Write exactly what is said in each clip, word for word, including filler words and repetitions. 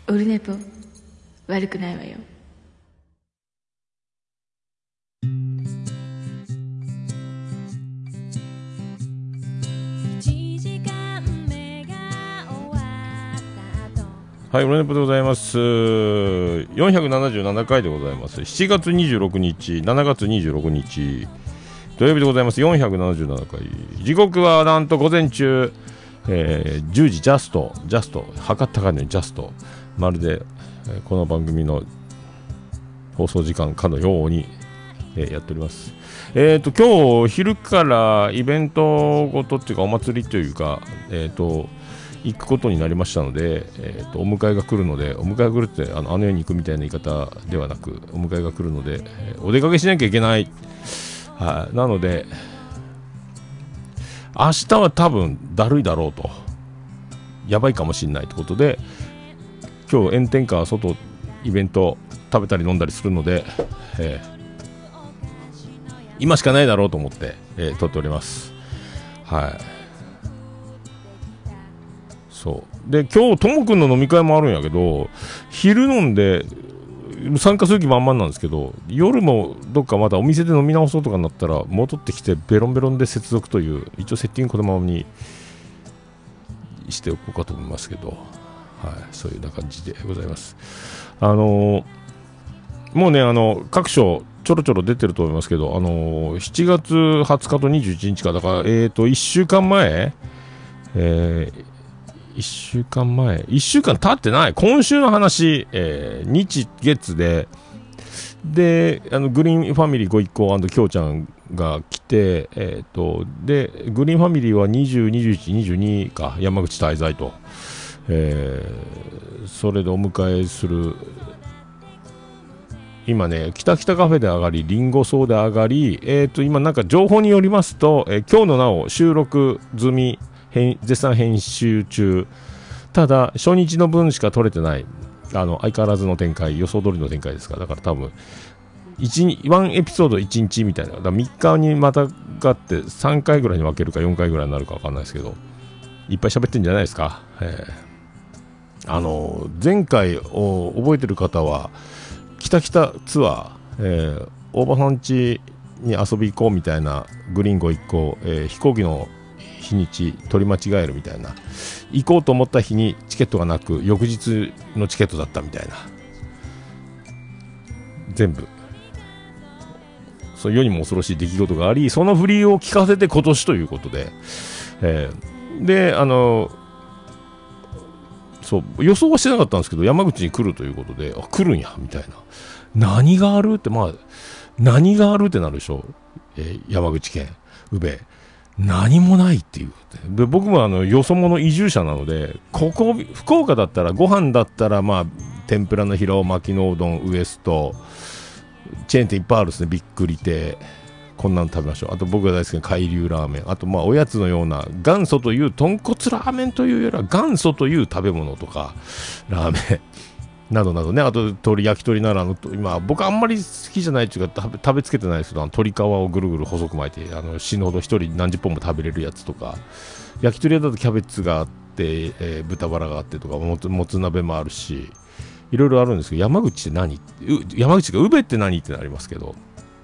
オルネポ悪くないわよ。 はい、オルネポでございます。よんひゃくななじゅうななかいでございます。しちがつにじゅうろくにち、しちがつにじゅうろくにち土曜日でございます。よんひゃくななじゅうななかい、時刻はなんと午前中、えー、じゅうじジャストジャスト測ったかのにジャスト、まるで、えー、この番組の放送時間かのように、えー、やっております。えっと今日昼からイベントごとっていうかお祭りというか、えっと行くことになりましたので、えー、とお迎えが来るので、お迎えが来るってあのあの世に行くみたいな言い方ではなく、お迎えが来るので、えー、お出かけしなきゃいけない、はい、なので明日は多分だるいだろうと、やばいかもしれないということで、今日炎天下外イベント食べたり飲んだりするので、えー、今しかないだろうと思って、えー、撮っております。はい。そうで、今日ともくんの飲み会もあるんやけど、昼飲んで参加する気満々なんですけど、夜もどっかまたお店で飲み直そうとかになったら戻ってきてベロンベロンで接続という、一応セッティングこのままにしておこうかと思いますけど、はい、そういうような感じでございます。あのー、もうね、あの各所ちょろちょろ出てると思いますけど、あのー、しちがつはつかとにじゅういちにちかだから、えーといっしゅうかんまえ、えーいっしゅうかんまえ、いっしゅうかん経ってない、今週の話、えー、日月で、で、あのグリーンファミリーご一行&きょうちゃんが来て、えーと、で、グリーンファミリーはにじゅう、にじゅういち、にじゅうにか、山口滞在と、えー、それでお迎えする、今ね、北北カフェで上がり、リンゴ荘で上がり、えーと、今なんか情報によりますと、えー、今日のなお収録済み、絶賛編集中、ただ初日の分しか撮れてない、あの相変わらずの展開、予想通りの展開ですから、だから多分いち、いちエピソードいちにちみたいな、だからみっかにまたがってさんかいぐらいに分けるかよんかいぐらいになるか分かんないですけど、いっぱい喋ってんじゃないですか。えー、あの前回を覚えてる方は北北ツアー、えー、大場さん家に遊び行こうみたいな、グリーンご一行、えー、飛行機の日にち取り間違えるみたいな、行こうと思った日にチケットがなく翌日のチケットだったみたいな、全部そう世にも恐ろしい出来事があり、その振りを聞かせて今年ということで、えー、であのそう予想はしてなかったんですけど、山口に来るということで、あ来るんやみたいな、何があるって、まあ何があるってなるでしょ、えー、山口県宇部何もないっていう。で僕もあのよそ者移住者なので、ここ福岡だったらご飯だったらまあ天ぷらの平尾、巻きのうどん、ウエスト、チェーン店いっぱいあるですね。びっくり亭、こんなの食べましょう。あと僕が大好きな海流ラーメン、あとまあおやつのような元祖という豚骨ラーメンというよりは元祖という食べ物とかラーメンなどなどね、あと鶏焼き鳥ならの、今僕あんまり好きじゃないというか食べ、食べつけてないですけど、あの鶏皮をぐるぐる細く巻いて、あの死ぬほど一人何十本も食べれるやつとか、焼き鳥屋だとキャベツがあって、えー、豚バラがあってとか、もつ、もつ鍋もあるし、いろいろあるんですけど、山口って何、山口が宇部って何ってなりますけど、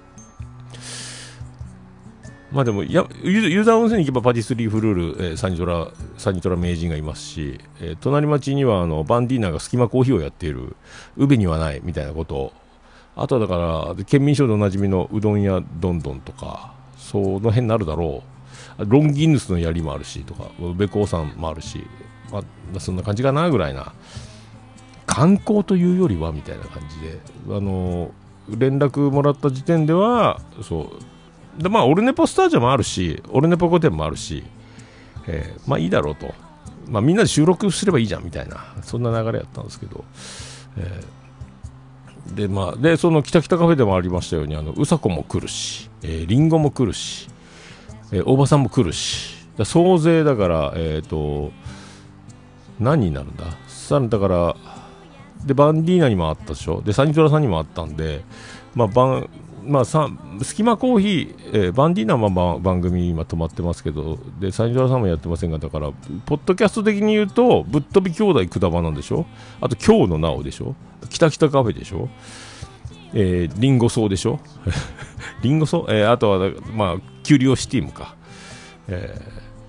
まあでもや湯沢温泉に行けばパティスリーフルール、えー、サニトラサニトラ名人がいますし、えー、隣町にはあのバンディーナがスキマコーヒーをやっている、宇部にはないみたいなことを、あとはだから県民賞でおなじみのうどん屋どんどんとか、その辺になるだろう。ロンギヌスの槍もあるしとか、宇部興産もあるし、まあ、そんな感じかなぐらいな、観光というよりはみたいな感じで、あの連絡もらった時点ではそうで、まあオルネポスタジオもあるし、オルネポ御殿もあるし、えー、まあいいだろうと、まあみんなで収録すればいいじゃんみたいな、そんな流れやったんですけど、えー、でまあでその北北カフェでもありましたように、あのうさこも来るし、えー、リンゴも来るし、えー、大場さんも来るし、だ総勢だからえっ、ー、と何になるんだ、さらにだからでバンディーナにもあったでしょ、でサニトラさんにもあったんで、まあバンまあ、さスキマコーヒー、えー、バンディーナは番組今止まってますけど、でサニドラさんもやってませんが、だからポッドキャスト的に言うとぶっ飛び兄弟くだばなんでしょ、あと今日のなおでしょ、北北カフェでしょ、えー、リンゴソウでしょリンゴソウ、えー、あとは、まあ、キュリオシティームか、え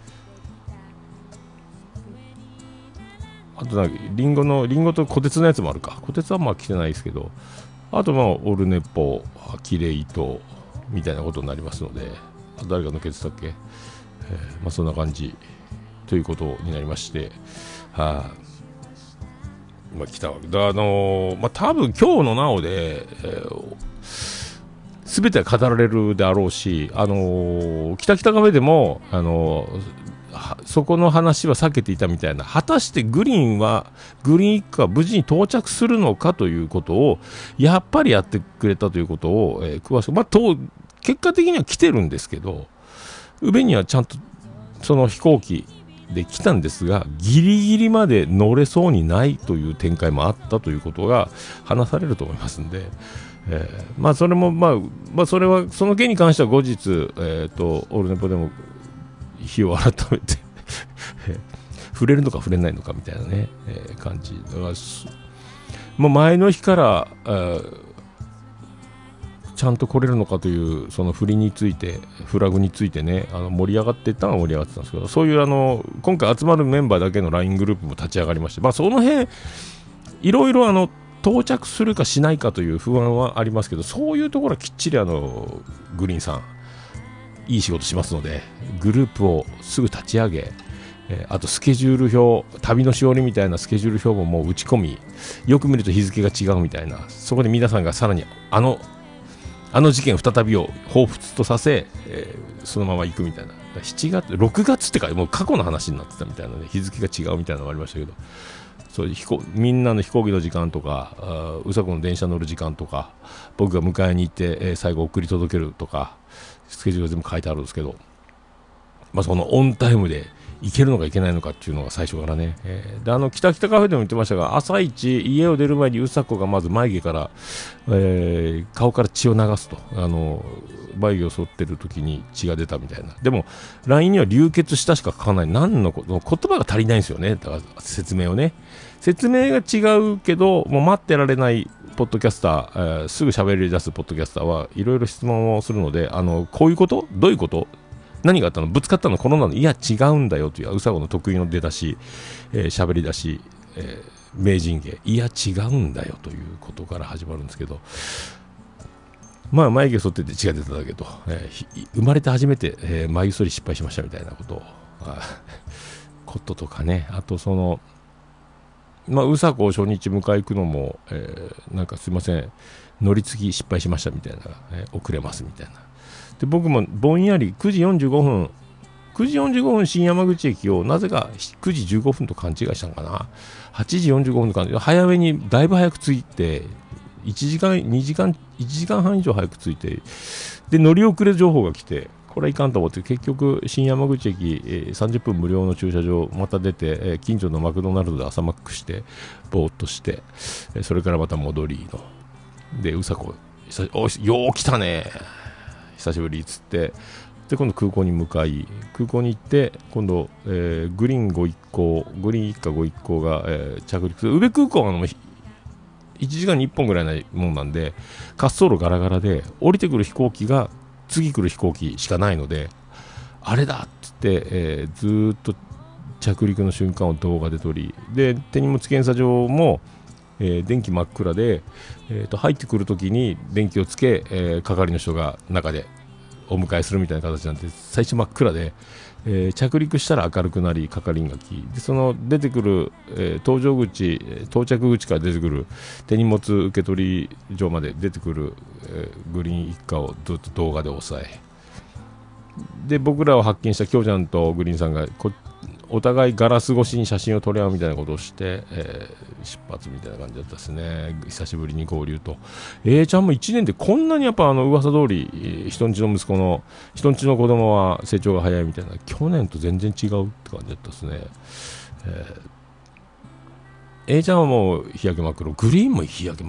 ー、あとなんかリンゴのリンゴと小鉄のやつもあるか、小鉄はまあ来てないですけど、あとまあオルネポキレイトみたいなことになりますので、誰が抜けてたっけ、えー、まあそんな感じということになりまして、はあ、まあ来たわけだ、あのー、まあ多分今日のなおで、えー、全ては語られるであろうし、あのー、北北カフェでもあのーそこの話は避けていたみたいな、果たしてグリーンはグリーン一家は無事に到着するのかということをやっぱりやってくれたということを、えー、詳しく、まあ、と結果的には来てるんですけど、宇部にはちゃんとその飛行機で来たんですが、ギリギリまで乗れそうにないという展開もあったということが話されると思いますんで、えー、まあそれも、まあ、まあそれはその件に関しては後日、えーとオルネポでも日を改めて触れるのか触れないのかみたいなね、えー、感じだから、もう前の日から、えー、ちゃんと来れるのかというその振りについて、フラグについてね、あの盛り上がっていったのは盛り上がってたんですけど、そういうあの今回集まるメンバーだけの ライン グループも立ち上がりまして、まあ、その辺いろいろあの到着するかしないかという不安はありますけど、そういうところはきっちりあのグリーンさんいい仕事しますので、グループをすぐ立ち上げ、えー、あとスケジュール表、旅のしおりみたいなスケジュール表ももう打ち込み、よく見ると日付が違うみたいな、そこで皆さんがさらにあのあの事件再びを彷彿とさせ、えー、そのまま行くみたいな、しちがつろくがつってかもう過去の話になってたみたいなね、日付が違うみたいなのがありましたけど、そういう飛行みんなの飛行機の時間とか、うさこの電車乗る時間とか、僕が迎えに行って、えー、最後送り届けるとか、スケジュール全部書いてあるんですけど、まあ、そのオンタイムで行けるのか行けないのかっていうのが最初からね、えー、であの北北カフェでも言ってましたが、朝一家を出る前にうさこがまず眉毛から、えー、顔から血を流すと、あの眉毛を剃ってる時に血が出たみたいな。でも ライン には流血したしか書かない、何のこと言葉が足りないんですよね。だから説明をね、説明が違うけどもう待ってられないポッドキャスター、えー、すぐ喋り出すポッドキャスターはいろいろ質問をするので、あのこういうことどういうこと何があったのぶつかったのこのなのいや違うんだよといううさこの得意の出だし、えー、喋り出し、えー、名人芸いや違うんだよということから始まるんですけど、まあ眉毛剃ってて血が出ただけと、えー、生まれて初めて、えー、眉剃り失敗しましたみたいなことをこととかね、あとそのまあ、うさこを初日迎え行くのも、えー、なんかすいません乗り継ぎ失敗しましたみたいな、えー、遅れますみたいな。で僕もぼんやりくじよんじゅうごふんくじよんじゅうごふん新山口駅をなぜかくじじゅうごふんと勘違いしたのかな、はちじよんじゅうごふんと勘違い、早めにだいぶ早く着いていちじかんにじかんいちじかんはん以上早く着いて、で乗り遅れ情報が来て、これはいかんと思って、結局新山口駅、えー、さんじゅっぷん無料の駐車場また出て、えー、近所のマクドナルドで朝マックしてぼーっとして、えー、それからまた戻りのでうさこおよう来たね久しぶりっつって、で今度空港に向かい、空港に行って今度、えー、グリーンご一行グリーン一家ご一行が、えー、着陸する宇部空港はのいちじかんにいっぽんぐらいなもんなんで、滑走路ガラガラで降りてくる飛行機が次来る飛行機しかないので、あれだっつって、えー、ずーっと着陸の瞬間を動画で撮り、で手荷物検査場も、えー、電気真っ暗で、えー、と入ってくるときに電気をつけ、えー、係の人が中でお迎えするみたいな形なんで、最初真っ暗で、えー、着陸したら明るくなり係員が来で、その出てくる、えー、搭乗口到着口から出てくる手荷物受け取り場まで出てくる、えー、グリーン一家をずっと動画で抑え、で僕らを発見したきょうちゃんとグリーンさんがこお互いガラス越しに写真を撮り合うみたいなことをして、えー、出発みたいな感じだったですね。久しぶりに合流と、 A ちゃんもいちねんでこんなにやっぱあの噂通り人んちの息子の人んちの子供は成長が早いみたいな、去年と全然違うって感じだったですね。えー、A ちゃんはもう日焼け真っ黒、グリーンも日焼け真っ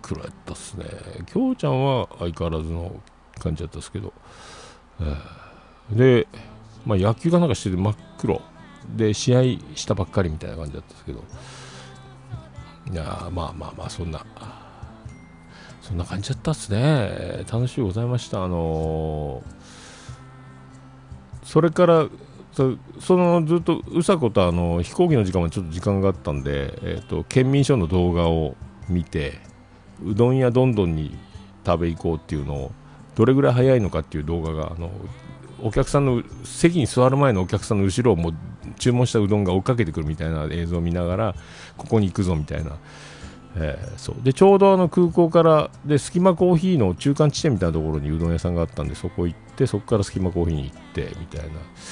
黒やったっすね。きょうちゃんは相変わらずの感じだったんですけど、えー、で、まあ、野球がなんかしてて真っ黒で試合したばっかりみたいな感じだったんですけど、いやまあまあまあそんなそんな感じだったっすね。楽しいございました。あのー、それからそ, そのずっとうさことあの飛行機の時間もちょっと時間があったんで、えー、と県民賞の動画を見て、うどん屋どんどんに食べ行こうっていうのをどれぐらい早いのかっていう動画が、あのお客さんの席に座る前のお客さんの後ろをもう注文したうどんが追っかけてくるみたいな映像を見ながら、ここに行くぞみたいな、えー、そうでちょうどあの空港からでスキマコーヒーの中間地点みたいなところにうどん屋さんがあったんで、そこ行って、そこからスキマコーヒーに行ってみたいな、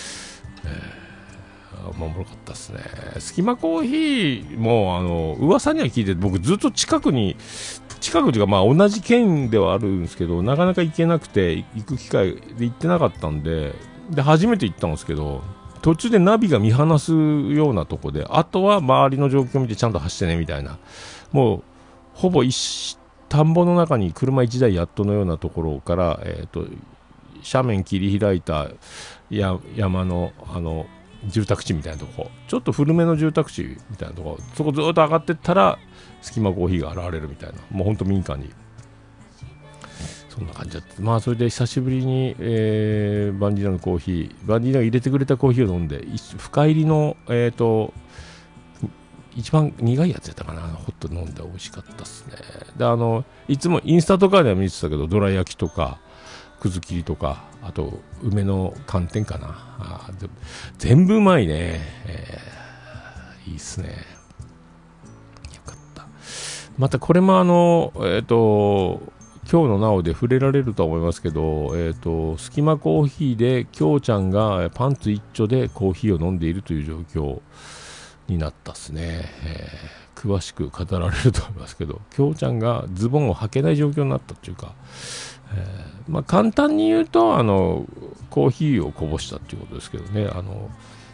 えー、まあおもろかったですね。スキマコーヒーもあの噂には聞いて、僕ずっと近くに近くというか、まあ同じ県ではあるんですけど、なかなか行けなくて、行く機会で行ってなかったんで、で初めて行ったんですけど、途中でナビが見放すようなとこで、あとは周りの状況を見てちゃんと走ってねみたいな、もうほぼ一田んぼの中に車いちだいやっとのようなところから、えーと、斜面切り開いたや山のあの住宅地みたいなとこ、ちょっと古めの住宅地みたいなとこ、そこずっと上がってったらスキマコーヒーが現れるみたいな、もうほんと民家にそんな感じだった。まあそれで久しぶりに、えー、バンディーナのコーヒー、バンディーナが入れてくれたコーヒーを飲んで、深入りのえっ、ー、と一番苦いやつやったかな、ホット飲んで美味しかったですね。であのいつもインスタとかでは見てたけど、どら焼きとかくず切りとか、あと梅の寒天かな、あ全部うまいね、えー、いいっすね。よかった。またこれもあのえっ、ー、と今日のなおで触れられるとは思いますけど、えーと、スキマコーヒーできょうちゃんがパンツ一丁でコーヒーを飲んでいるという状況になったっすね。えー、詳しく語られると思いますけど、きょうちゃんがズボンを履けない状況になったっていうか、えーまあ、簡単に言うとあのコーヒーをこぼしたっていうことですけどね、あの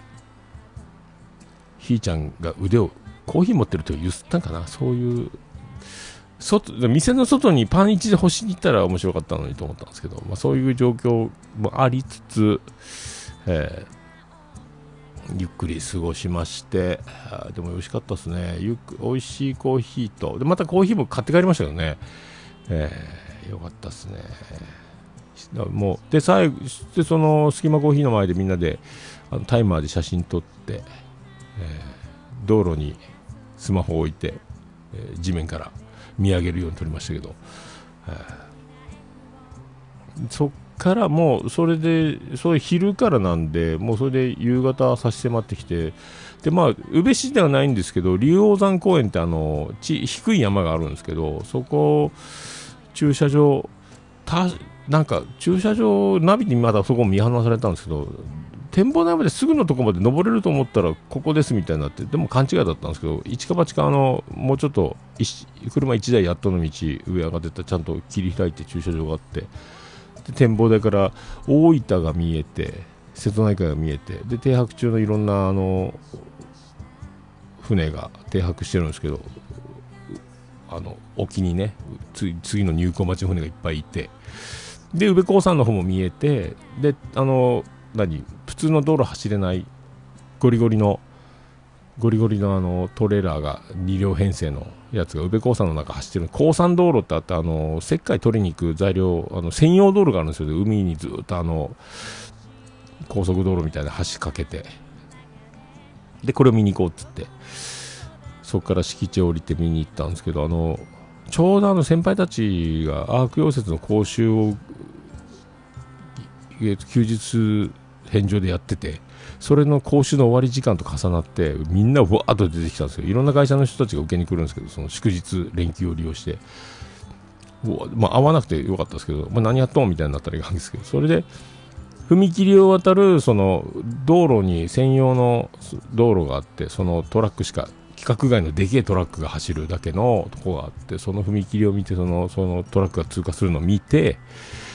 ひーちゃんが腕をコーヒー持ってるとゆすったんかな、そういう外店の外にパンいちで干しに行ったら面白かったのにと思ったんですけど、まあ、そういう状況もありつつ、えー、ゆっくり過ごしまして、でも美味しかったですね。ゆっく美味しいコーヒーと、でまたコーヒーも買って帰りましたけどね、えー、よかったですね。もうで最後でそのスキマコーヒーの前でみんなであのタイマーで写真撮って、えー、道路にスマホを置いて、えー、地面から見上げるように撮りましたけど、えー、そっからもうそれでそういう昼からなんで、もうそれで夕方差し迫ってきて、でまあ宇部市ではないんですけど、竜王山公園ってあのち低い山があるんですけど、そこ駐車場たなんか駐車場ナビにまだそこ見放されたんですけど、展望台まですぐのところまで登れると思ったらここですみたいになって、でも勘違いだったんですけど、一か八かあのもうちょっと車いちだいやっとの道上上がってったらちゃんと切り開いて駐車場があって、で展望台から大分が見えて瀬戸内海が見えて、で停泊中のいろんなあの船が停泊してるんですけど、あの沖にね次、次の入港待ちの船がいっぱいいて、で宇部港山の方も見えて、であの何普通の道路走れないゴリゴリのゴリゴリのあのトレーラーがに両編成のやつが宇部港山の中走ってる、港山道路ってあって、あの石灰取りに行く材料あの専用道路があるんですよ。海にずっとあの高速道路みたいな橋かけて、でこれを見に行こうっつって、そこから敷地を降りて見に行ったんですけど、あのちょうどあの先輩たちがアーク溶接の講習を、えー、と休日返上でやってて、それの講習の終わり時間と重なってみんなわーっと出てきたんですよ。いろんな会社の人たちが受けに来るんですけど、その祝日連休を利用して、まあ、会わなくてよかったですけど、まあ、何やっとんみたいになったらいかんですけど、それで踏切を渡るその道路に専用の道路があって、そのトラックしか規格外のでけえトラックが走るだけのとこがあって、その踏切を見て、そのそのトラックが通過するのを見て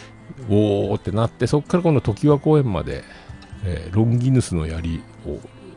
おーってなって、そこから今度常盤公園まで、えー、ロンギヌスの槍を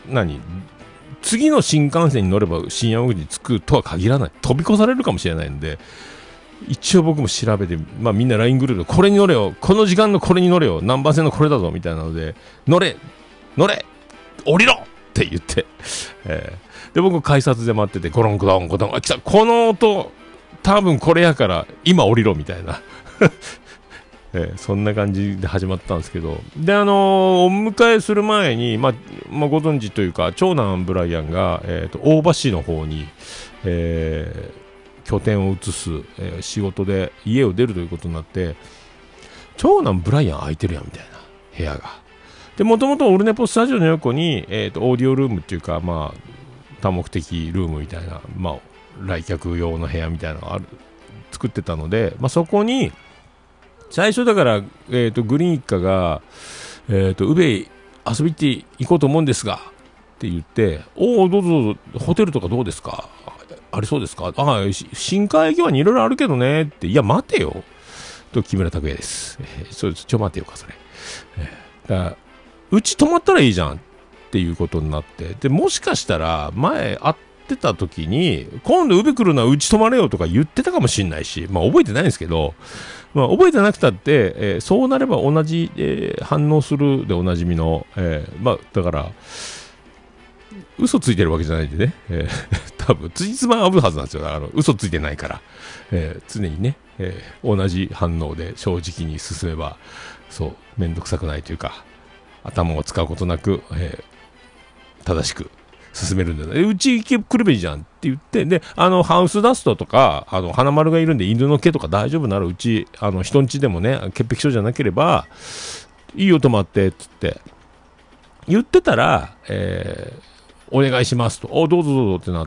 何次の新幹線に乗れば新山口に着くとは限らない、飛び越されるかもしれないんで、一応僕も調べて、まあ、みんな ライン グループでこれに乗れよ、この時間のこれに乗れよ、何番線のこれだぞみたいなので、乗れ乗れ降りろって言って、えー、で僕改札で待ってて、ゴロンゴロンゴロン、あ来た、この音多分これやから今降りろみたいな、えー、そんな感じで始まったんですけど、であのー、お迎えする前に、まあまあ、ご存知というか、長男ブライアンが、えー、と大場市の方に、えー拠点を移す、えー、仕事で家を出るということになって、長男ブライアン空いてるやんみたいな部屋が。でもともとオルネポスタジオの横に、えー、とオーディオルームっていうか、まあ多目的ルームみたいな、まあ来客用の部屋みたいなのがある作ってたので、まあ、そこに最初だから、えー、とグリーン一家が、えー、と宇部遊びに行こうと思うんですがって言って、おおどうぞどうぞ、ホテルとかどうですか、ありそうですか、ああ新海駅湾にいろいろあるけどねって、いや待てよと木村拓哉です、えー、そうです、ちょ待てよかそれ、えー、だからうち泊まったらいいじゃんっていうことになって、でもしかしたら前会ってた時に今度宇部来るのはうち泊まれよとか言ってたかもしれないし、まあ覚えてないんですけど、まあ、覚えてなくたって、えー、そうなれば同じ、えー、反応するでおなじみの、えー、まあだから嘘ついてるわけじゃないんでね、えー、多分つじつま合うはずなんですよ。あの嘘ついてないから、えー、常にね、えー、同じ反応で正直に進めば、そうめんどくさくないというか、頭を使うことなく、えー、正しく進めるんだよね。うち行け来るべきじゃんって言って、であのハウスダストとか、あの花丸がいるんで犬の毛とか大丈夫なら、うちあの人んちでもね、潔癖症じゃなければいいよ泊まってっつって言ってたら、えーお願いしますと、おどうぞどうぞってなって、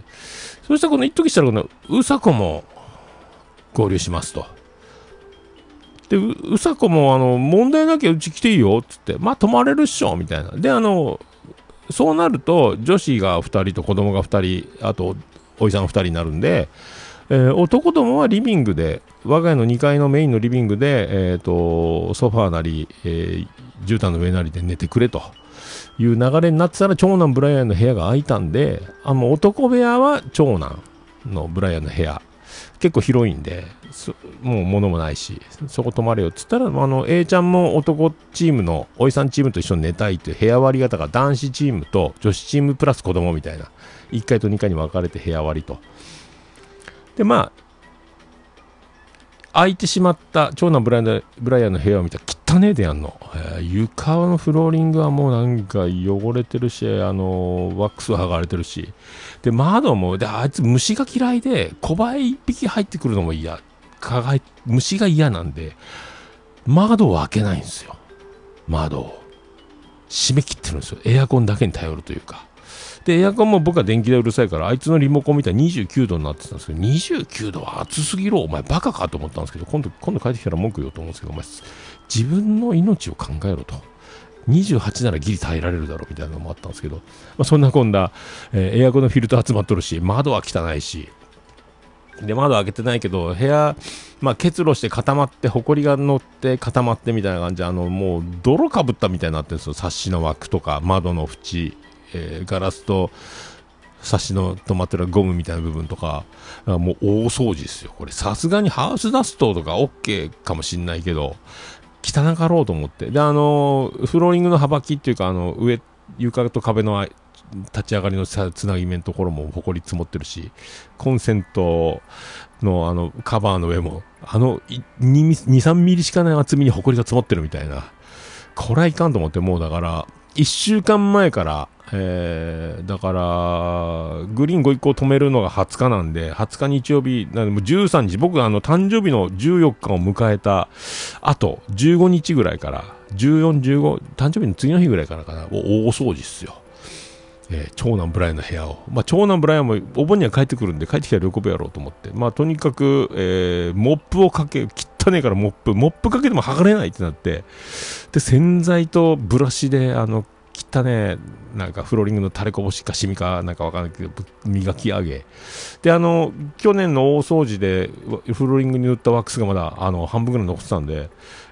そしたらこの一時したらこのうさこも合流しますと。で う, うさこもあの問題なきゃうち来ていいよっつって、まあ泊まれるっしょみたいな。であのそうなると女子がふたりと子供がふたり、あとおじさんふたりになるんで、えー、男どもはリビングで、我が家のにかいのメインのリビングで、えー、とソファーなり、えー、絨毯の上なりで寝てくれという流れになってたら、長男ブライアンの部屋が空いたんで、あの男部屋は長男のブライアンの部屋結構広いんで、もう物もないしそこ泊まれよって言ったら、あの A ちゃんも男チームのおじさんチームと一緒に寝たいという部屋割り方が、男子チームと女子チームプラス子供みたいな、いっかいとにかいに分かれて部屋割りと。でまあ空いてしまった長男ブライアン、ブライアンの部屋を見たら汚ねえでやんの、えー、床のフローリングはもうなんか汚れてるし、あのー、ワックスは剥がれてるし、で窓もで、あいつ虫が嫌いで小バエ一匹入ってくるのも嫌、蚊が虫が嫌なんで窓を開けないんですよ。窓を閉め切ってるんですよ。エアコンだけに頼るというか。でエアコンも僕は電気でうるさいから、あいつのリモコン見たらにじゅうきゅうどになってたんですけど、にじゅうきゅうどは暑すぎろお前バカかと思ったんですけど、今度今度帰ってきたら文句言おうと思うんですけど、お前自分の命を考えろと、にじゅうはちならギリ耐えられるだろうみたいなのもあったんですけど、まあ、そんなこんな、えー、エアコンのフィルター集まっとるし、窓は汚いし、で窓開けてないけど部屋、まあ、結露して固まって、ほこりが乗って固まってみたいな感じで、あのもう泥かぶったみたいになってるんですよ。サッシの枠とか窓の縁、えー、ガラスとサッシの止まってるゴムみたいな部分とか、もう大掃除ですよこれ。さすがにハウスダストとか OK かもしんないけど汚かろうと思って、であのフローリングの幅木っていうか、あの上床と壁の立ち上がりのつなぎ目のところもほこり積もってるし、コンセントのあのカバーの上もあのに、さんミリしかない厚みにほこりが積もってるみたいな、これはいかんと思って、もうだからいっしゅうかんまえから、えー、だからグリーンご一行止めるのがはつかなんで、はつか日曜日なんで、もうじゅうさんにち、僕あの誕生日のじゅうよっかを迎えたあとじゅうごにちぐらいから、じゅうよん、じゅうご誕生日の次の日ぐらいからかな、大掃除っすよ。えー、長男ブライアンの部屋を、まあ、長男ブライアンもお盆には帰ってくるんで、帰ってきたら喜ぶやろうと思って、まあ、とにかく、えー、モップをかけ、汚ねえからモップモップかけても剥がれないってなって、で洗剤とブラシであの汚ねえなんかフローリングの垂れこぼしかシミかなんかわかんないけど磨き上げで、あの去年の大掃除でフローリングに塗ったワックスがまだあの半分ぐらい残ってたんで、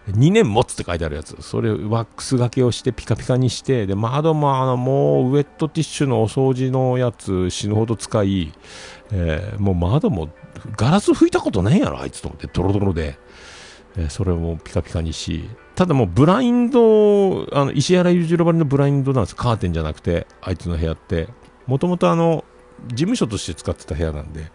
にねん持つって書いてあるやつ、それワックスがけをしてピカピカにして、で窓もあのもうウェットティッシュのお掃除のやつ死ぬほど使い、えー、もう窓もガラス拭いたことないやろあいつと思って、ドロドロで、えー、それもピカピカにし、ただもうブラインド、あの石原裕次郎ばりのブラインドなんです。カーテンじゃなくて、あいつの部屋ってもともとあの事務所として使ってた部屋なんで、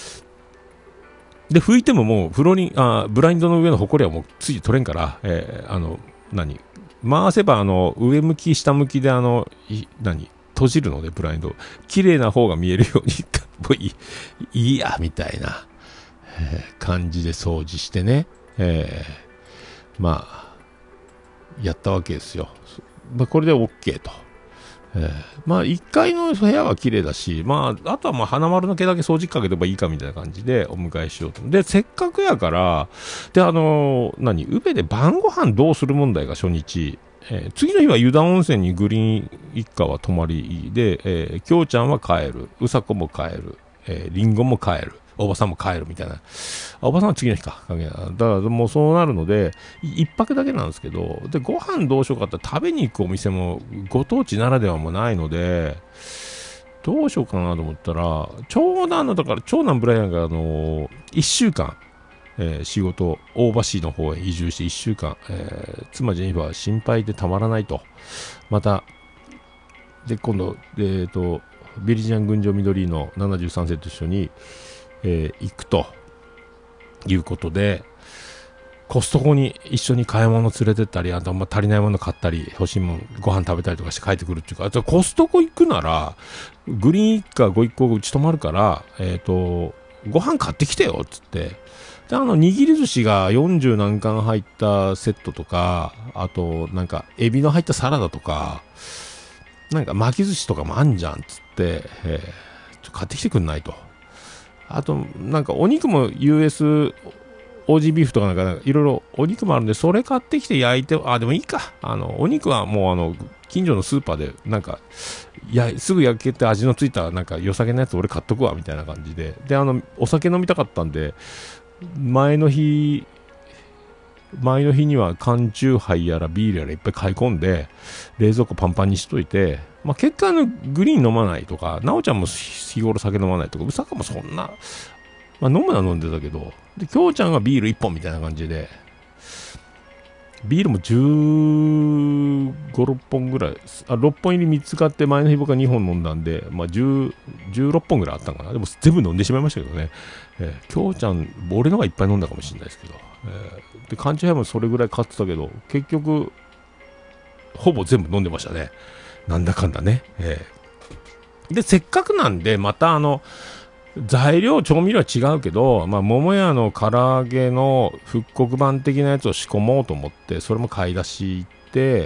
で拭いてももうフローリンあブラインドの上のホコリはもうついて取れんから、えー、あの何回せばあの上向き下向きであのい何閉じるので、ブラインド綺麗な方が見えるようにもういいいいやみたいな、えー、感じで掃除してね、えー、まあやったわけですよ。まあ、これで OK と。えー、まあいっかいの部屋は綺麗だし、まああとはまあ花丸の毛だけ掃除機かければいいかみたいな感じでお迎えしようと。でせっかくやからで、あのー、何宇部で晩ご飯どうする問題が初日、えー、次の日は湯田温泉にグリーン一家は泊まりで、えー、京ちゃんは帰る、うさこも帰る、えー、りんごも帰る、おばさんも帰るみたいな。おばさんは次の日か。だからもうそうなるので、一泊だけなんですけど、で、ご飯どうしようかって食べに行くお店もご当地ならではもないので、どうしようかなと思ったら、長男の、だから長男ブライアンがあのー、いっしゅうかん、えー、仕事、大橋の方へ移住していっしゅうかん、えー、妻ジェニファーは心配でたまらないと。また、で、今度、えっ、ー、と、ビリジアン群青緑のななじゅうさんせいと一緒に、えー、行くということで、コストコに一緒に買い物連れてったり、あとあんま足りないもの買ったり、欲しいものご飯食べたりとかして帰ってくるっていうか、あとコストコ行くならグリーン一家ご一行がうち泊まるから、えっ、ー、とご飯買ってきてよっつって、であの握り寿司がよんじゅう何貫入ったセットとか、あとなんかエビの入ったサラダとか、なんか巻き寿司とかもあんじゃんっつって、えー、ちょ買ってきてくんないと。あとなんかお肉も ユーエス オージー ビーフとかなんかいろいろお肉もあるんで、それ買ってきて焼いて、あでもいいか、あのお肉はもうあの近所のスーパーでなんかやすぐ焼けて味のついたなんか良さげなやつ俺買っとくわみたいな感じで、であのお酒飲みたかったんで、前の日前の日には缶チューハイやらビールやらいっぱい買い込んで冷蔵庫パンパンにしといて、まあ、結果あのグリーン飲まないとか、なおちゃんも日頃酒飲まないとか、うさかもそんな、まあ、飲むのは飲んでたけど、できょうちゃんがビールいっぽんみたいな感じで、ビールもじゅうご、ろっぽんぐらい、あろっぽん入りみっつ買って、前の日僕はにほん飲んだんで、まあ、じゅう、じゅうろっぽんぐらいあったのかな。でも全部飲んでしまいましたけどね、えー、きょうちゃん俺のがいっぱい飲んだかもしれないですけど、えー、で缶チューハイもそれぐらい買ってたけど、結局ほぼ全部飲んでましたね、なんだかんだね、えー、でせっかくなんでまたあの材料調味料は違うけど、まあ、桃屋の唐揚げの復刻版的なやつを仕込もうと思って、それも買い出し行って、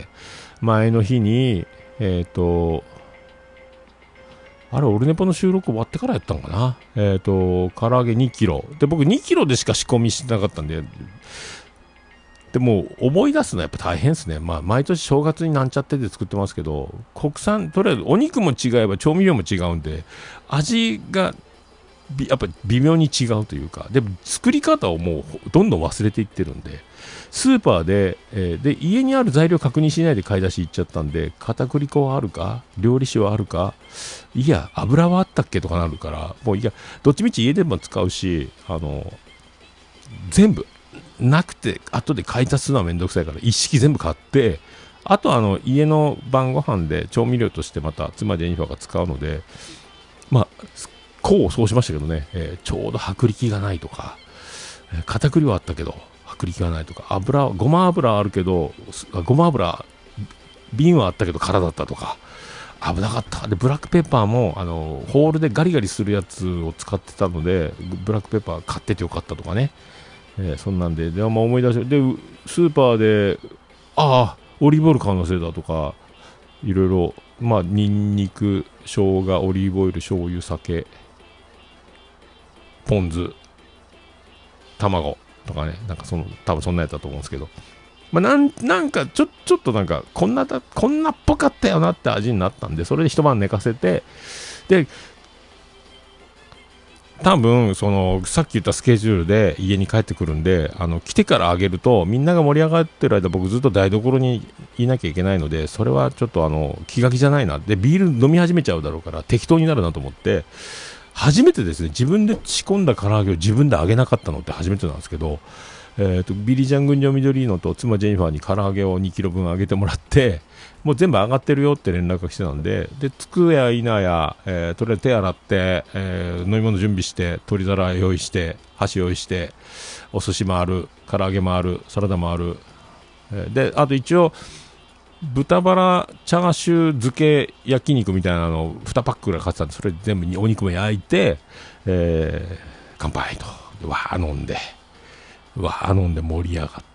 前の日にえっ、ー、とあれオルネポの収録終わってからやったのかな、えっ、ー、と唐揚げにキロで、僕にキロでしか仕込みしてなかったんで、でも思い出すのはやっぱ大変ですね。まあ毎年正月になんちゃってで作ってますけど、国産とりあえずお肉も違えば調味料も違うんで、味がやっぱり微妙に違うというか、でも作り方をもうどんどん忘れていってるんで、スーパーで、えー、で家にある材料確認しないで買い出し行っちゃったんで、片栗粉はあるか、料理酒はあるか、いや油はあったっけとかなるから、もういやどっちみち家でも使うし、あの全部なくて後で買い足すのはめんどくさいから一式全部買って、あとあの家の晩ご飯で調味料としてまた妻ジェニファーが使うので、まあこうそうしましたけどね、えー、ちょうど薄力がないとか、えー、片栗はあったけど薄力がないとか、油ごま油あるけどごま油瓶はあったけど空だったとか、危なかった。でブラックペッパーもあのホールでガリガリするやつを使ってたので、ブラックペッパー買っててよかったとかね、えー、そんなんで、で、まあ、思い出して、でスーパーでああオリーブオイル買うのせいだとか、いろいろまあニンニク生姜オリーブオイル醤油酒ポン酢卵とかね、なんかその多分そんなやつだと思うんですけど、まあ、なんなんかちょちょっとなんかこんなだこんなっぽかったよなって味になったんで、それで一晩寝かせて、で多分そのさっき言ったスケジュールで家に帰ってくるんで、あの来てからあげるとみんなが盛り上がってる間僕ずっと台所にいなきゃいけないので、それはちょっとあの気が気じゃないなで、ビール飲み始めちゃうだろうから適当になるなと思って、初めてですね、自分で仕込んだ唐揚げを自分で揚げなかったのって初めてなんですけど、えー、とビリジャン群青緑のと妻ジェニファーに唐揚げをにキロぶん揚げてもらって、もう全部上がってるよって連絡が来てたんで、でつくやいなや、えー、とりあえず手洗って、えー、飲み物準備して鶏皿用意して箸用意してお寿司もある、唐揚げもある、サラダもある、えー、であと一応豚バラチャーシュー漬け焼肉みたいなのをにパックぐらい買ってたんで、それ全部にお肉も焼いて、えー、乾杯とでわー飲んでわー飲んで盛り上がって、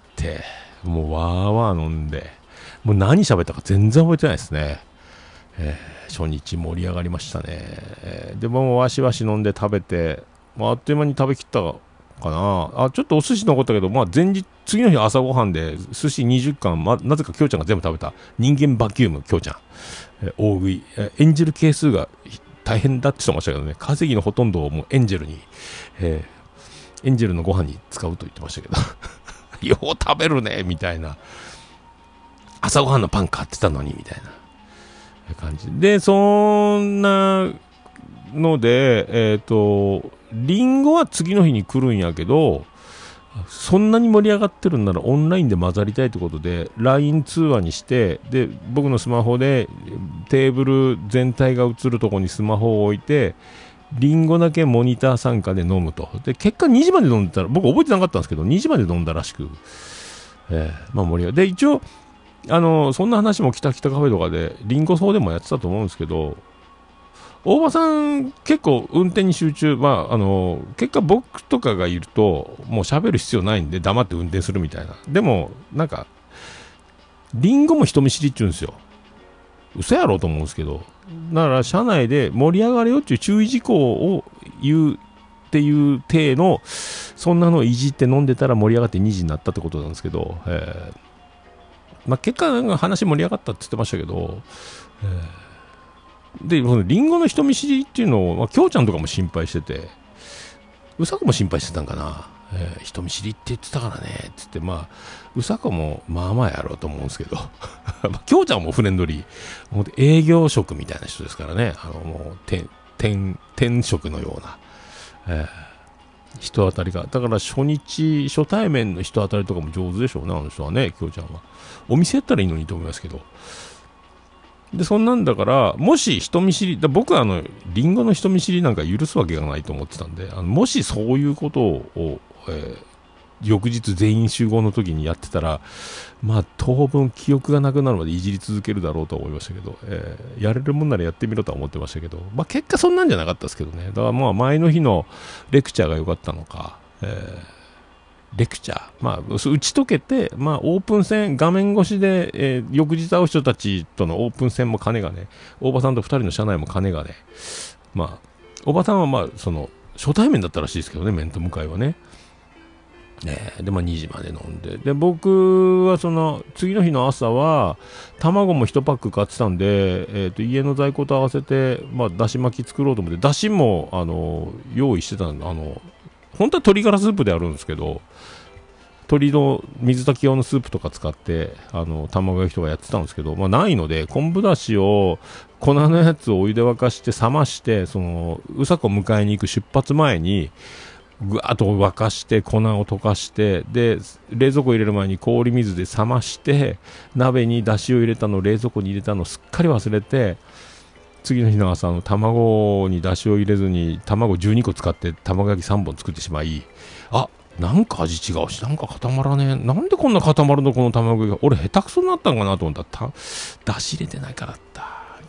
もうわーわー飲んで、もう何喋ったか全然覚えてないですね。えー、初日盛り上がりましたね。えー、でもわしわし飲んで食べて、まあ、あっという間に食べきったかなあ。ちょっとお寿司残ったけど、まあ、前日次の日朝ごはんで寿司にじゅっかん、まあ、なぜかきょうちゃんが全部食べた人間バキュームきょうちゃん、えー、大食い、えー、エンジェル係数が大変だって言ってましたけどね、稼ぎのほとんどをもうエンジェルに、えー、エンジェルのご飯に使うと言ってましたけどよう食べるねみたいな、朝ごはんのパン買ってたのにみたいな感じで、そんなので、えっとリンゴは次の日に来るんやけど、そんなに盛り上がってるんならオンラインで混ざりたいということで ライン 通話にして、で僕のスマホでテーブル全体が映るところにスマホを置いて、リンゴだけモニター参加で飲むと。で結果にじまで飲んでたら、僕覚えてなかったんですけどにじまで飲んだらしく、えー、まあ盛り上がで、一応あのそんな話も北北カフェとかでリンゴ荘でもやってたと思うんですけど、大場さん結構運転に集中、まああの結果僕とかがいるともう喋る必要ないんで黙って運転するみたいな。でもなんかリンゴも人見知りって言うんですよ。嘘やろうと思うんですけど、だから車内で盛り上がれよっていう注意事項を言うっていう体の、そんなのをいじって飲んでたら盛り上がってにじになったってことなんですけど、えーまあ、結果話盛り上がったって言ってましたけど、えー、でこのリンゴの人見知りっていうのを、まあ、きょうちゃんとかも心配してて、うさこも心配してたんかな、えー、人見知りって言ってたからねって言って、まあうさこもまあまあやろうと思うんですけどきょうちゃんもフレンドリー、もう営業職みたいな人ですからね、あのもう転転職のような、えー、人当たりが、だから初日初対面の人当たりとかも上手でしょうね、あの人はね。きょうちゃんはお店やったらいいのにと思いますけど、でそんなんだから、もし人見知りだ、僕はあのリンゴの人見知りなんか許すわけがないと思ってたんで、あのもしそういうことを、えー、翌日全員集合の時にやってたら、まあ当分記憶がなくなるまでいじり続けるだろうと思いましたけど、えー、やれるもんならやってみろとは思ってましたけど、まあ結果そんなんじゃなかったですけどね。だからまあ前の日のレクチャーが良かったのか、えーレクチャー、まあ、打ち解けて、まあ、オープン戦、画面越しで、えー、翌日会う人たちとのオープン戦も金がね、大場さんとふたりの社内も金がね、まあ、大場さんはまあ、その、初対面だったらしいですけどね、面と向かいはね。ねで、まあ、にじまで飲んで。で、僕はその、次の日の朝は、卵もいちパック買ってたんで、えっと、家の在庫と合わせて、まあ、だし巻き作ろうと思って、だしも、あの、用意してたんで、あの、本当は鶏ガラスープであるんですけど、鶏の水炊き用のスープとか使ってあの卵焼きとかやってたんですけど、まあ、ないので昆布だしを粉のやつをお湯で沸かして冷まして、そのうさこ迎えに行く出発前にぐわっと沸かして粉を溶かして、で冷蔵庫入れる前に氷水で冷まして、鍋にだしを入れたのを冷蔵庫に入れたのをすっかり忘れて、次の日の朝の卵にだしを入れずに卵じゅうにこ使って卵焼きさんぼん作ってしまい、あ、なんか味違うし、なんか固まらねえ、なんでこんな固まるのこの卵焼きが、俺下手くそになったんかなと思ったら、だし入れてないからだった。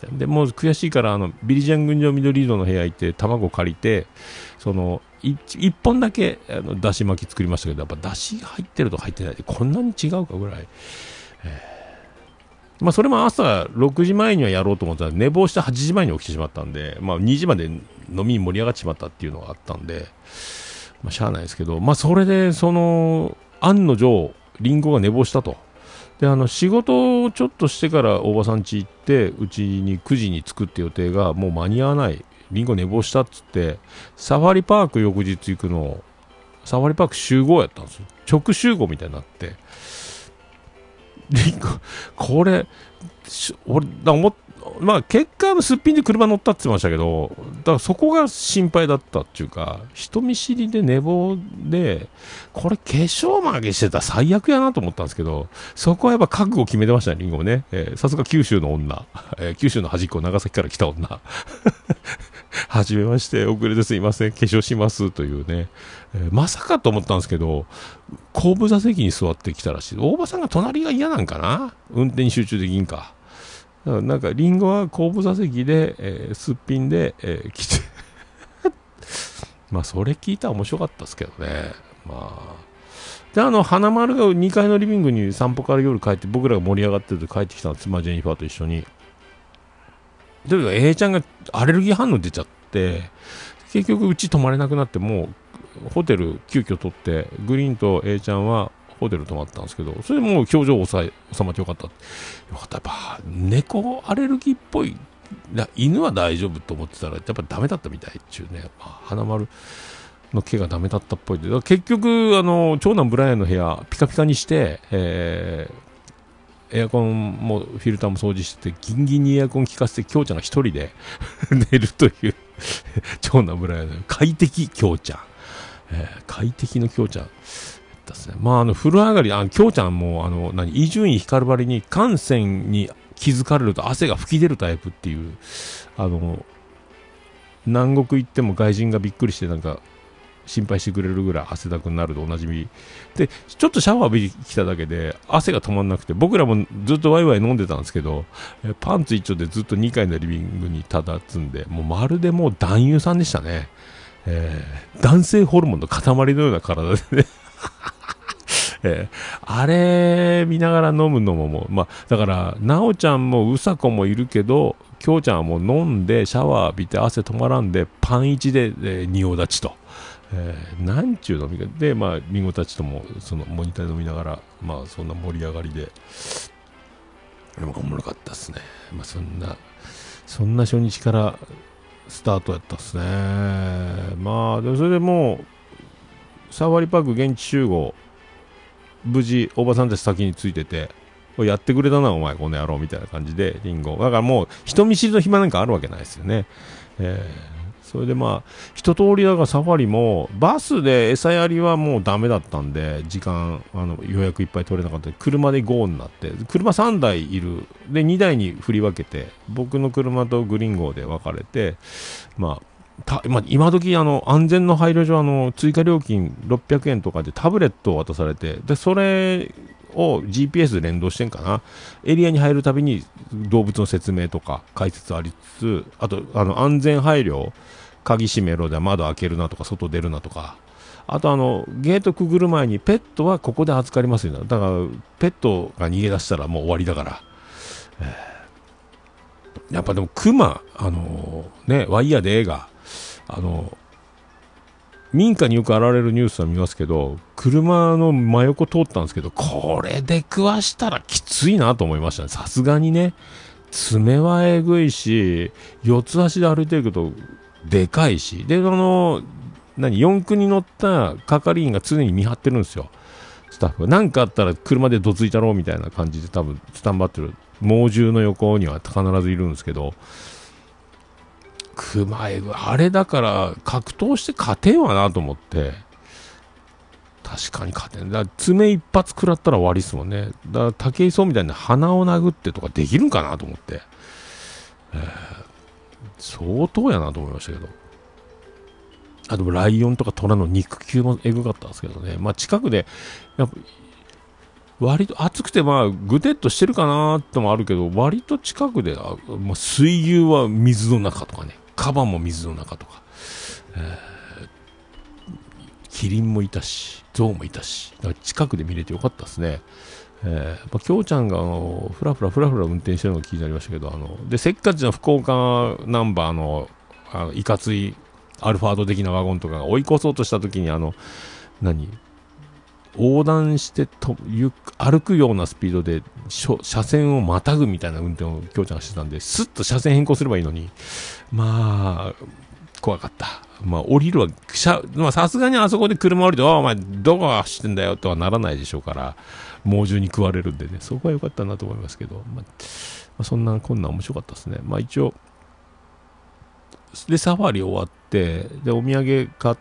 でもう悔しいから、あのビリジャン群青緑色の部屋行って卵借りて、そのいっぽんだけあのだし巻き作りましたけど、やっぱだしが入ってると入ってないでこんなに違うかぐらい、えーまあ、それも朝ろくじまえにはやろうと思ったら寝坊してはちじまえに起きてしまったんで、まあ、にじまで飲みに盛り上がってしまったっていうのがあったんで、まあ、しゃあないですけど、まあ、それでその案の定リンゴが寝坊したと。であの仕事をちょっとしてから大場さん家行って、うちにくじに着くって予定がもう間に合わない、 リンゴ寝坊したっつってサファリパーク翌日行くのサファリパーク集合やったんですよ。直集合みたいになって、リンゴこれ俺だ思っまあ結果のすっぴんで車乗ったって言ってましたけど、だからそこが心配だったっていうか、人見知りで寝坊でこれ化粧曲げしてたら最悪やなと思ったんですけど、そこはやっぱ覚悟決めてましたね、リンゴもね。さすが九州の女、えー、九州の端っこ長崎から来た女はじめまして、遅れてすいません、化粧しますというね、えー、まさかと思ったんですけど、後部座席に座ってきたらしい。大場さんが隣が嫌なんかな、運転に集中できんか。なんかリンゴは後部座席で、えー、すっぴんで、えー、来てまあそれ聞いたら面白かったですけどね。まあで、あの花丸がにかいのリビングに散歩から夜帰って、僕らが盛り上がってると帰ってきたの、妻ジェニファーと一緒に。で A ちゃんがアレルギー反応出ちゃって、結局うち泊まれなくなって、もうホテル急遽取って、グリーンと A ちゃんはホテル泊まったんですけど、それでもう表情抑え収まってよかった。よかった。やっぱ猫アレルギーっぽい、犬は大丈夫と思ってたらやっぱりダメだったみたいっていうね。まあ、花丸の毛がダメだったっぽいで、結局あの長男ブライアンの部屋ピカピカにして、えー、エアコンもフィルターも掃除してて、ギンギンにエアコン効かせて、京ちゃんが一人で寝るという長男ブライアンの快適京ちゃん、えー、快適の京ちゃんですね。まあ、あの風呂上がり、あ京ちゃんもあの何伊集院光張りに汗腺に気づかれると汗が吹き出るタイプっていう、あの南国行っても外人がびっくりしてなんか心配してくれるぐらい汗だくになるとおなじみで、ちょっとシャワー浴びてきただけで汗が止まんなくて、僕らもずっとワイワイ飲んでたんですけど、えパンツ一丁でずっとにかいのリビングにただつんで、もうまるでもう男優さんでしたね。えー、男性ホルモンの塊のような体でねえー、あれ見ながら飲むのももう、まあ、だからなおちゃんもうさこもいるけど、きょうちゃんはもう飲んでシャワー浴びて汗止まらんでパン一で、えー、仁王立ちと、えー、なんちゅう飲み方で、まありんごたちともそのモニターで飲みながら、まあそんな盛り上がりで、でもおもろかったですね。まあそんなそんな初日からスタートやったっすね。まあでもそれでもうサファリパーク現地集合、無事おばさんたち先についてて、やってくれたなお前この野郎みたいな感じで、リンゴだからもう人見知りの暇なんかあるわけないですよね。えー、それでまあ一通りだからサファリもバスで餌やりはもうダメだったんで、時間あの予約いっぱい取れなかったんで車でゴーになって、車さんだいいるでにだいに振り分けて、僕の車とグリーン号で分かれて、まあたまあ、今時あの安全の配慮上あの追加料金ろっぴゃくえんとかでタブレットを渡されて、でそれを ジーピーエス で連動してんかな、エリアに入るたびに動物の説明とか解説ありつつ、あとあの安全配慮、鍵閉めろで窓開けるなとか外出るなとか、あとあのゲートくぐる前にペットはここで預かりますよ、だからペットが逃げ出したらもう終わりだから、えー、やっぱでもクマあのー、ねワイヤーで映画あの民家によく現れるニュースは見ますけど、車の真横通ったんですけど、これで食わしたらきついなと思いましたね。さすがにね、爪はえぐいし、四つ足で歩いてるけどでかいし、であの何四駆に乗った係員が常に見張ってるんですよ、スタッフが。何かあったら車でどついたろうみたいな感じで多分スタンバってる猛獣の横には必ずいるんですけど、クマエグあれだから格闘して勝てんわなと思って、確かに勝てんだ、爪一発食らったら終わりっすもんね。だから武井壮みたいな鼻を殴ってとかできるんかなと思って、えー、相当やなと思いましたけど、あとライオンとかトラの肉球もエグかったんですけどね。まあ近くでやっぱ割と暑くてまあぐてっとしてるかなってもあるけど、割と近くであ、まあ、水牛は水の中とかね、カバも水の中とか、えー、キリンもいたしゾウもいたし、だから近くで見れてよかったですね。えー、まあ、きょうちゃんがあのフラフラフラフラ運転してるのが気になりましたけど、あのでせっかちの福岡ナンバーの、あのいかついアルファード的なワゴンとかが追い越そうとした時にあの何横断してとゆ歩くようなスピードで車線をまたぐみたいな運転をきょうちゃんがしてたんで、スッと車線変更すればいいのに、まあ怖かった。まあ降りるはさすがにあそこで車降りて、お前どこ走ってんだよとはならないでしょうから、猛獣に食われるんでね、そこは良かったなと思いますけど、まあ、まあ、そんなこんな面白かったですね。まあ一応でサファリ終わって、でお土産買って、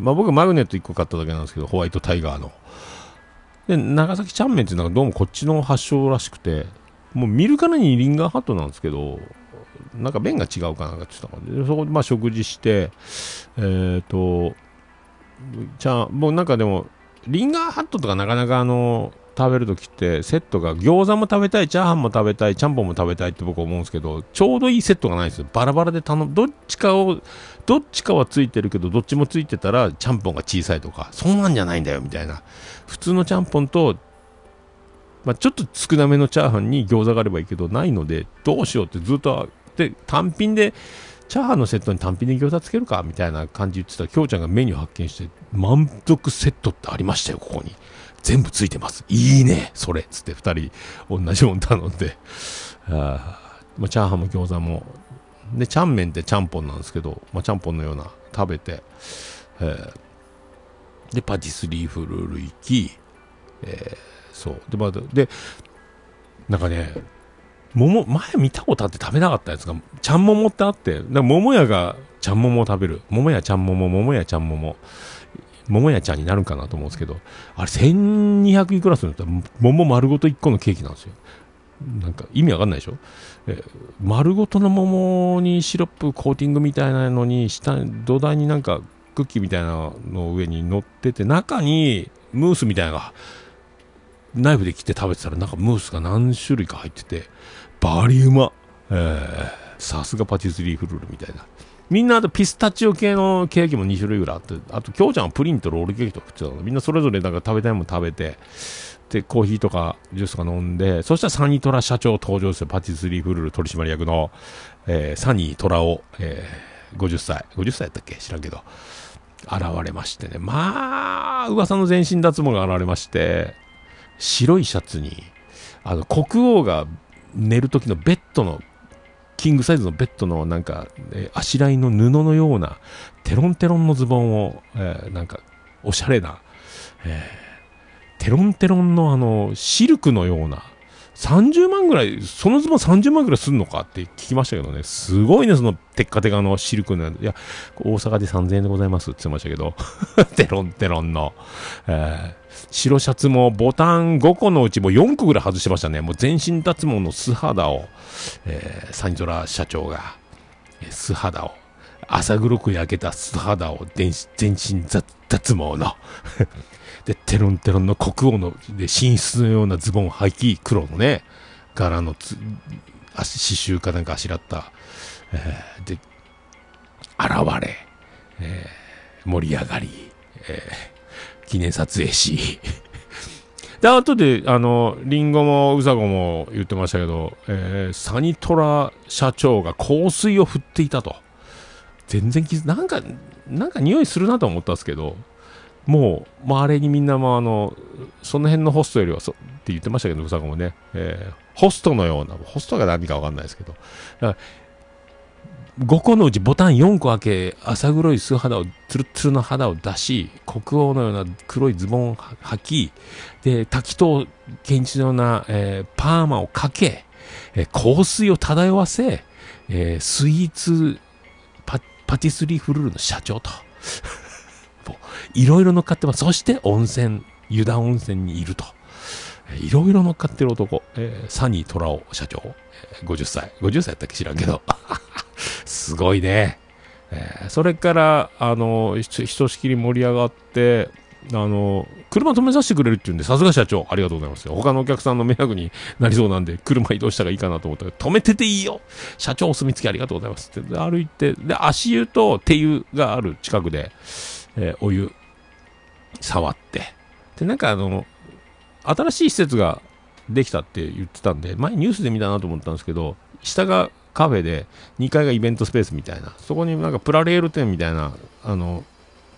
まあ、僕マグネットいっこ買っただけなんですけど、ホワイトタイガーので長崎ちゃんめんっていうのがどうもこっちの発祥らしくて、もう見るからにリンガーハットなんですけど、なんか麺が違うかなんかって言ったので、そこでまあ食事して、えーとじゃあもうなんかでもリンガーハットとかなかなかあの食べるときってセットが餃子も食べたい、チャーハンも食べたい、ちゃんぽんも食べたいって僕は思うんですけど、ちょうどいいセットがないんですよ。バラバラで頼む、どっちかをどっちかはついてるけどどっちもついてたらちゃんぽんが小さいとか、そうなんじゃないんだよみたいな、普通のちゃんぽんと、まあ、ちょっと少なめのチャーハンに餃子があればいいけどないので、どうしようってずっとで単品でチャーハンのセットに単品で餃子つけるかみたいな感じ言ってたら、きょうちゃんがメニュー発見して、満足セットってありましたよ、ここに全部ついてます、いいねそれっつってふたり同じもん頼んで、あ、まあ、チャーハンも餃子もで、ちゃんめんってちゃんぽんなんですけど、まあ、ちゃんぽんのような食べて、えー、でパティスリーフルール行き、えー、そうで、まあ、でなんかね、桃前見たことあって食べなかったやつがちゃん桃ってあって、だから桃屋がちゃん桃を食べる、桃屋ちゃん桃、桃屋ちゃん桃、桃屋ちゃんになるんかなと思うんですけど、あれせんにひゃくいくらするんだったら桃丸ごといっこのケーキなんですよ。なんか意味わかんないでしょ、えー、丸ごとの桃にシロップコーティングみたいなのに下土台になんかクッキーみたいなの上に乗ってて、中にムースみたいなのがナイフで切って食べてたら、なんかムースが何種類か入っててバリうま、えー、さすがパティスリーフルールみたいな。みんなあとピスタチオ系のケーキもに種類ぐらいあって、あときょうちゃんはプリンとロールケーキとか食ってたの。みんなそれぞれなんか食べたいもの食べて、でコーヒーとかジュースとか飲んで、そしたらサニートラ社長登場して、パティスリーフルール取締役の、えー、サニートラオ、えー、ごじゅっさいごじゅっさいやったっけ知らんけど現れましてね、まあ噂の全身脱毛が現れまして、白いシャツにあの国王が寝る時のベッドのキングサイズのベッドのなんか、えー、あしらいの布のようなテロンテロンのズボンを、えー、なんかおしゃれな、えー、テロンテロンのあのシルクのようなさんじゅうまんぐらい、そのズボンさんじゅうまんぐらいすんのかって聞きましたけどね、すごいね、そのテッカテカのシルクの、いや大阪でさんぜんえんでございますって言ってましたけどテロンテロンの、えー白シャツもボタンごこのうちもよんこぐらい外してましたね。もう全身脱毛の素肌を、えー、サニトラ社長が、えー、素肌を朝黒く焼けた素肌を全身脱毛のでテロンテロンの国王ので寝室のようなズボンを履き、黒のね柄のつ刺繍かなんかあしらった、えー、で現れ、えー、盛り上がり、えー記念撮影しで、後であのリンゴもウサゴも言ってましたけど、えー、サニトラ社長が香水を振っていたと。全然気づなんかなんか匂いするなと思ったんですけど、もう周りにみんなもあのその辺のホストよりはそって言ってましたけど、ウサゴもね、えー、ホストのような、ホストが何か分かんないですけど、だからごこのうちボタンよんこ開け、朝黒い素肌をツルツルの肌を出し、国王のような黒いズボンを履き、で滝藤健一のような、えー、パーマをかけ、えー、香水を漂わせ、えー、スイーツ パ, パティスリーフルールの社長といろいろ乗っかってます。そして温泉、湯田温泉にいると、いろいろ乗っかってる男、えー、サニートラオ社長、えー、ごじゅっさいごじゅっさいやったっけ知らんけどすごいね、えー、それからあのひとしきり盛り上がって、あの車止めさせてくれるっていうんで、さすが社長ありがとうございますよ。他のお客さんの迷惑になりそうなんで車移動したらいいかなと思ったら、止めてていいよ社長お墨付きありがとうございますって歩いて、で足湯と手湯がある近くで、えー、お湯触って、でなんかあの新しい施設ができたって言ってたんで、前ニュースで見たなと思ったんですけど、下がカフェでにかいがイベントスペースみたいな、そこになんかプラレール店みたいなあの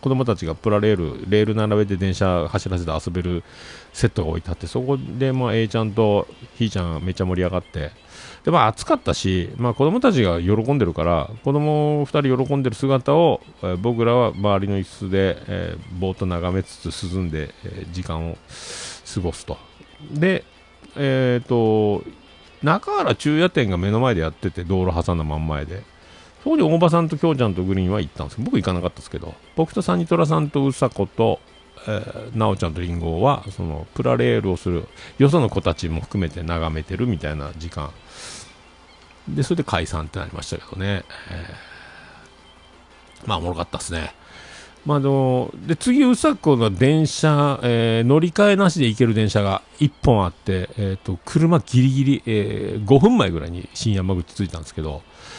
子供たちがプラレールレール並べて電車走らせて遊べるセットが置いてあって、そこでまあ A ちゃんとひーちゃんがめっちゃ盛り上がって、でまあ暑かったし、まあ、子供たちが喜んでるから子供ふたり喜んでる姿を、えー、僕らは周りの椅子で、えー、ぼーっと眺めつつ涼んで、えー、時間を過ごすと。でえっ、ー、と中原中野店が目の前でやってて、道路挟んだ真ん前で、そこに大場さんと京ちゃんとグリーンは行ったんですけど、僕行かなかったですけど、僕とサニトラさんとうさことえー、なおちゃんとりんごはそのプラレールをするよその子たちも含めて眺めてるみたいな時間で、それで解散ってなりましたけどね、えー、まあおもろかったですね。まあ、でもで次うさこの電車、えー、乗り換えなしで行ける電車がいっぽんあって、えー、と車ギリギリ、えー、ごふんまえぐらいに新山口着いたんですけど、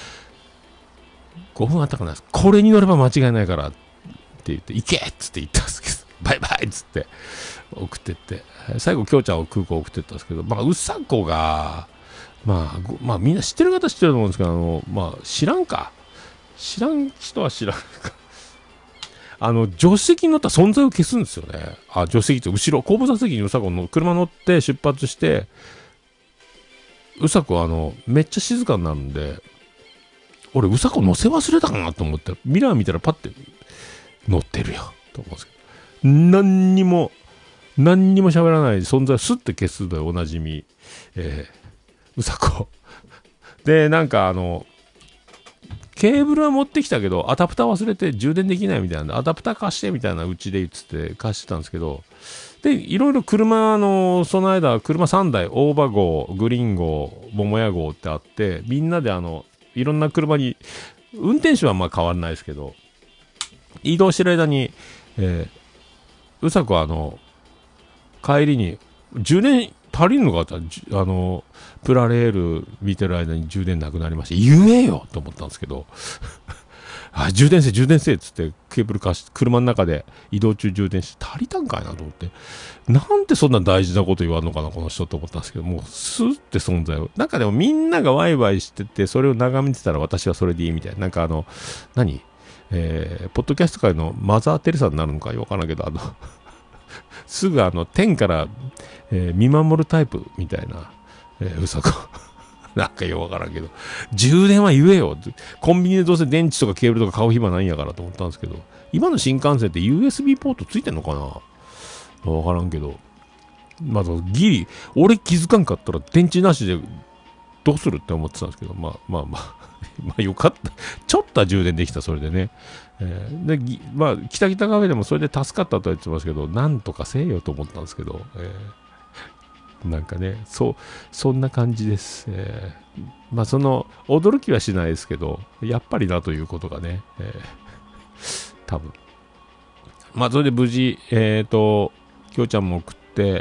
ごふんあったかな、これに乗れば間違いないからって言って行けっつって言ったんですけど、バイバイっつって送ってって、最後京ちゃんを空港送ってったんですけど、まあうさこが、まあ、まあみんな知ってる方知ってると思うんですけど、あの、まあ、知らんか知らん人は知らんかあの助手席に乗った存在を消すんですよね。あ、助手席って後ろ後部座席にうさこの車乗って出発して、うさこはあのめっちゃ静かになるんで、俺うさこ乗せ忘れたかなと思ってミラー見たらパッて乗ってるよと思うんですけど、何にも何にも喋らない存在をスッて消すでおなじみ、えー、うさこで、なんかあのケーブルは持ってきたけどアダプター忘れて充電できないみたいな、アダプター貸してみたいなうちで言って貸してたんですけど、でいろいろ車のその間車さんだい、大場号、グリーン号、桃屋号ってあって、みんなであのいろんな車に、運転手はまあ変わらないですけど、移動してる間に、えー、うさこはあの帰りに充電足りんのかって、あのプラレール見てる間に充電なくなりました、言えよと思ったんですけどあ、充電せ充電せっつってケーブル貸して車の中で移動中充電して足りたんかいなと思って、なんでそんな大事なこと言わんのかなこの人と思ったんですけど、もうスーって存在を、なんかでもみんながワイワイしててそれを眺めてたら私はそれでいいみたいな、なんかあの何えー、ポッドキャスト界のマザー・テレサになるのかよくわからんけど、あのすぐあの天から、えー、見守るタイプみたいな、えー、うさこなんかよくわからんけど、充電は言えよ、コンビニでどうせ電池とかケーブルとか買う暇ないんやからと思ったんですけど、今の新幹線って ユーエスビー ポートついてんのかな、わからんけど、まあギリ俺気づかんかったら電池なしでどうするって思ってたんですけど、まあまあまあまあよかった、ちょっとは充電できた、それでね、えー、でまあ北北カフェでもそれで助かったとは言ってますけど、なんとかせえよと思ったんですけど、えー、なんかね、そうそんな感じです、えー、まあその驚きはしないですけど、やっぱりなということがね、えー、多分まあそれで無事えっ、ー、ときょうちゃんも送って、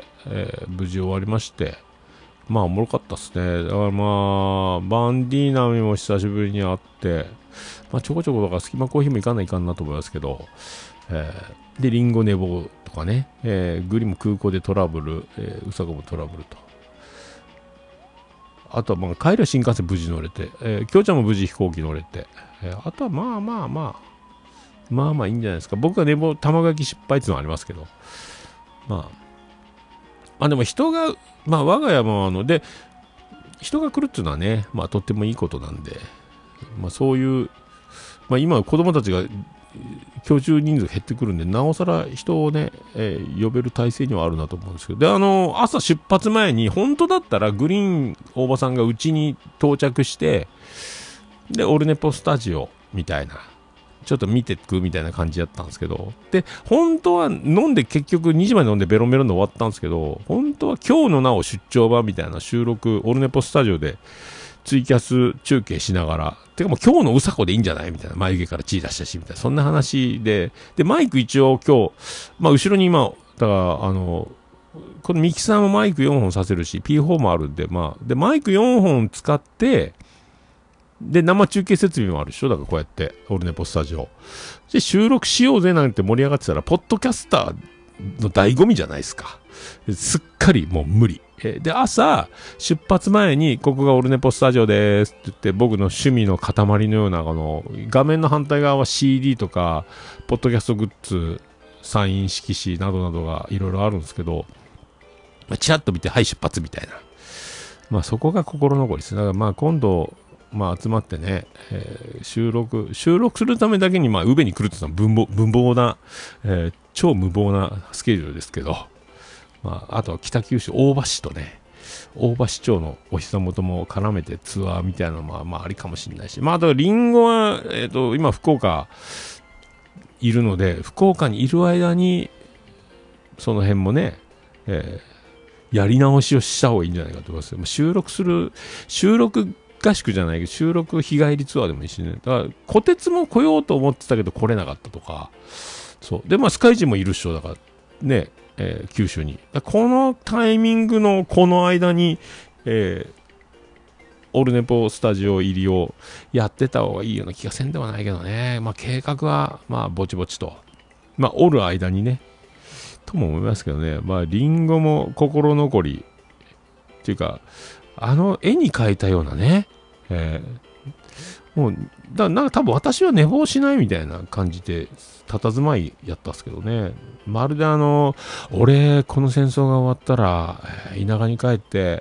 えー、無事終わりまして、まあおもろかったっすね。だからまあバンディーナミも久しぶりに会って、まあちょこちょことか隙間コーヒーも行かないかんなと思いますけど、えー、でリンゴ寝坊とかね、えー、グリも空港でトラブル、えー、うさこもトラブルと、あとはまあ帰りは新幹線無事乗れて、えー、きょうちゃんも無事飛行機乗れて、えー、あとはまあまあまあまあまあいいんじゃないですか。僕は寝坊卵焼き失敗っていうのはありますけど、まあまあでも人が、まあ我が家もあので人が来るっていうのはね、まあとってもいいことなんで、まあそういう、まあ今子供たちが居住人数減ってくるんで、なおさら人をね、えー、呼べる体制にはあるなと思うんですけど、であの朝出発前に本当だったらグリーン大場さんがうちに到着して、でオルネポスタジオみたいな。ちょっと見てくみたいな感じだったんですけど、で本当は飲んで結局にじまで飲んでベロンベロンで終わったんですけど、本当は今日のなお出張版みたいな収録オルネポスタジオでツイキャス中継しながら、てかもう今日のうさこでいいんじゃないみたいな、眉毛から血出したしみたいな、そんな話で、でマイク一応今日、まあ後ろに今だからあのこのミキサーもマイクよんほんさせるし ピーフォー もあるんで、まあでマイクよんほん使ってで生中継設備もあるでしょ、だからこうやってオルネポスタジオで収録しようぜなんて盛り上がってたら、ポッドキャスターの醍醐味じゃないですか。すっかりもう無理、 えー、で、朝、出発前に、ここがオルネポスタジオですって言って、僕の趣味の塊のような、あの、画面の反対側は シーディー とか、ポッドキャストグッズ、サイン色紙などなどがいろいろあるんですけど、まあ、チラッと見て、はい、出発みたいな。まあ、そこが心残りです。だから、まあ、今度、まあ、集まってね、えー、収録、収録するためだけに、まあ、宇部に来るっていうのは文房、文房な、えー、超無謀なスケジュールですけど、まあ、あとは北九州大場市とね、大場市長のお膝元も絡めてツアーみたいなのも、まあ、ありかもしれないし、まあ、あとはリンゴは、えっと、今福岡いるので、福岡にいる間に、その辺もね、えー、やり直しをした方がいいんじゃないかと思います。収録する、収録合宿じゃないけど、収録日帰りツアーでもいいしね。だから、小鉄も来ようと思ってたけど来れなかったとか、そう。で、まあ、スカイジもいるっしょ、だから、ね、えー、九州に。このタイミングのこの間に、えー、オルネポスタジオ入りをやってた方がいいような気がせんではないけどね。まあ、計画は、まあ、ぼちぼちと。まあ、おる間にね、とも思いますけどね。まあ、リンゴも心残り。っていうか、あの絵に描いたようなね、えー、もう、だなんか多分私は寝坊しないみたいな感じで、佇まいやったんですけどね。まるであの、俺、この戦争が終わったら、田舎に帰って、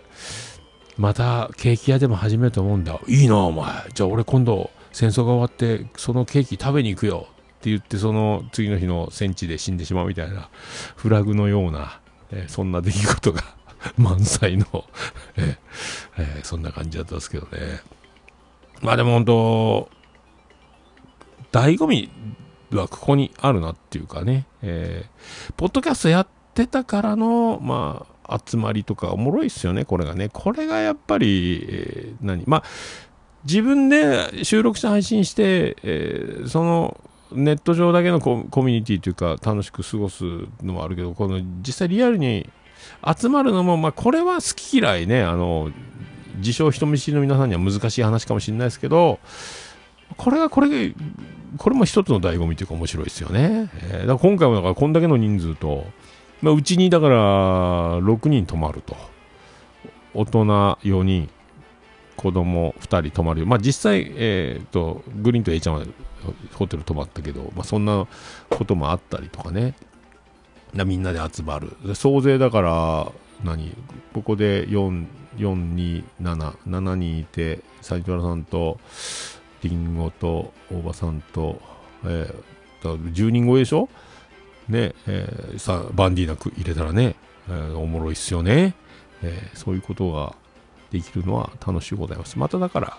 またケーキ屋でも始めると思うんだ。いいな、お前。じゃあ俺今度、戦争が終わって、そのケーキ食べに行くよ。って言って、その次の日の戦地で死んでしまうみたいな、フラグのような、えー、そんな出来事が満載の、えーえー、そんな感じだったんですけどね。まあでも本当、醍醐味はここにあるなっていうかね、えー、ポッドキャストやってたからの、まあ、集まりとかおもろいっすよね、これがね。これがやっぱり、えー、何まあ、自分で収録して配信して、えー、その、ネット上だけの コ, コミュニティというか楽しく過ごすのもあるけど、この実際リアルに集まるのも、まあ、これは好き嫌いね、あの自称人見知りの皆さんには難しい話かもしれないですけど、これはこれこれも一つの醍醐味というか面白いですよね。えー、だから今回もだからこんだけの人数と、まあ、うちにだからろくにん泊まると、大人よにん、子供ふたり泊まるよ。まあ実際、えー、とグリーンと A ちゃんはホテル泊まったけど、まあ、そんなこともあったりとかね。みんなで集まる。総勢だから何ここでよん、よん、に、なな、ななにんいて、斉藤さんとリンゴと大場さんと、えー、じゅうにん超えでしょね、えー、さバンディーナ入れたらね、えー、おもろいっすよね、えー、そういうことができるのは楽しいございます。まただから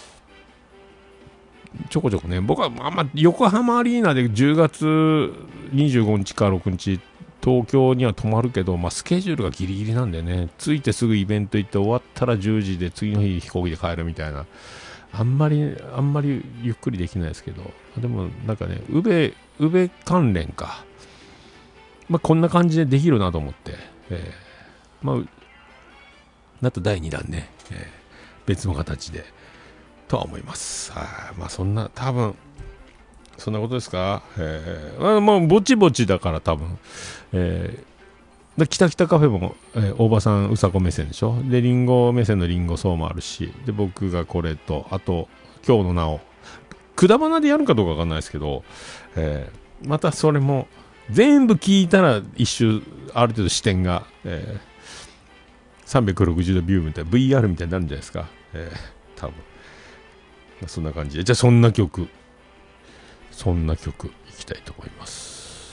ちょこちょこね、僕はあんま横浜アリーナでじゅうがつにじゅうごにちかろくにち東京には泊まるけど、まあ、スケジュールがギリギリなんでね、着いてすぐイベント行って終わったらじゅうじで次の日飛行機で帰るみたいな、あんまりあんまりゆっくりできないですけど、でもなんかね、宇部宇部関連か、まあ、こんな感じでできるなと思って、えー、まああとだいにだんね、えー、別の形でとは思います。あまあそんな多分そんなことですか。えー、まあ、まあぼちぼちだから多分、えー、で北北カフェも、えー、大場さんうさこ目線でしょ。でリンゴ目線のリンゴそうもあるし、で僕がこれとあと今日のなおくだばなでやるかどうかわかんないですけど、えー、またそれも全部聞いたら一周ある程度視点が、えーさんびゃくろくじゅうどビューみたいな ブイアール みたいになるんじゃないですか、えー、多分そんな感じで、じゃあそんな曲そんな曲いきたいと思います。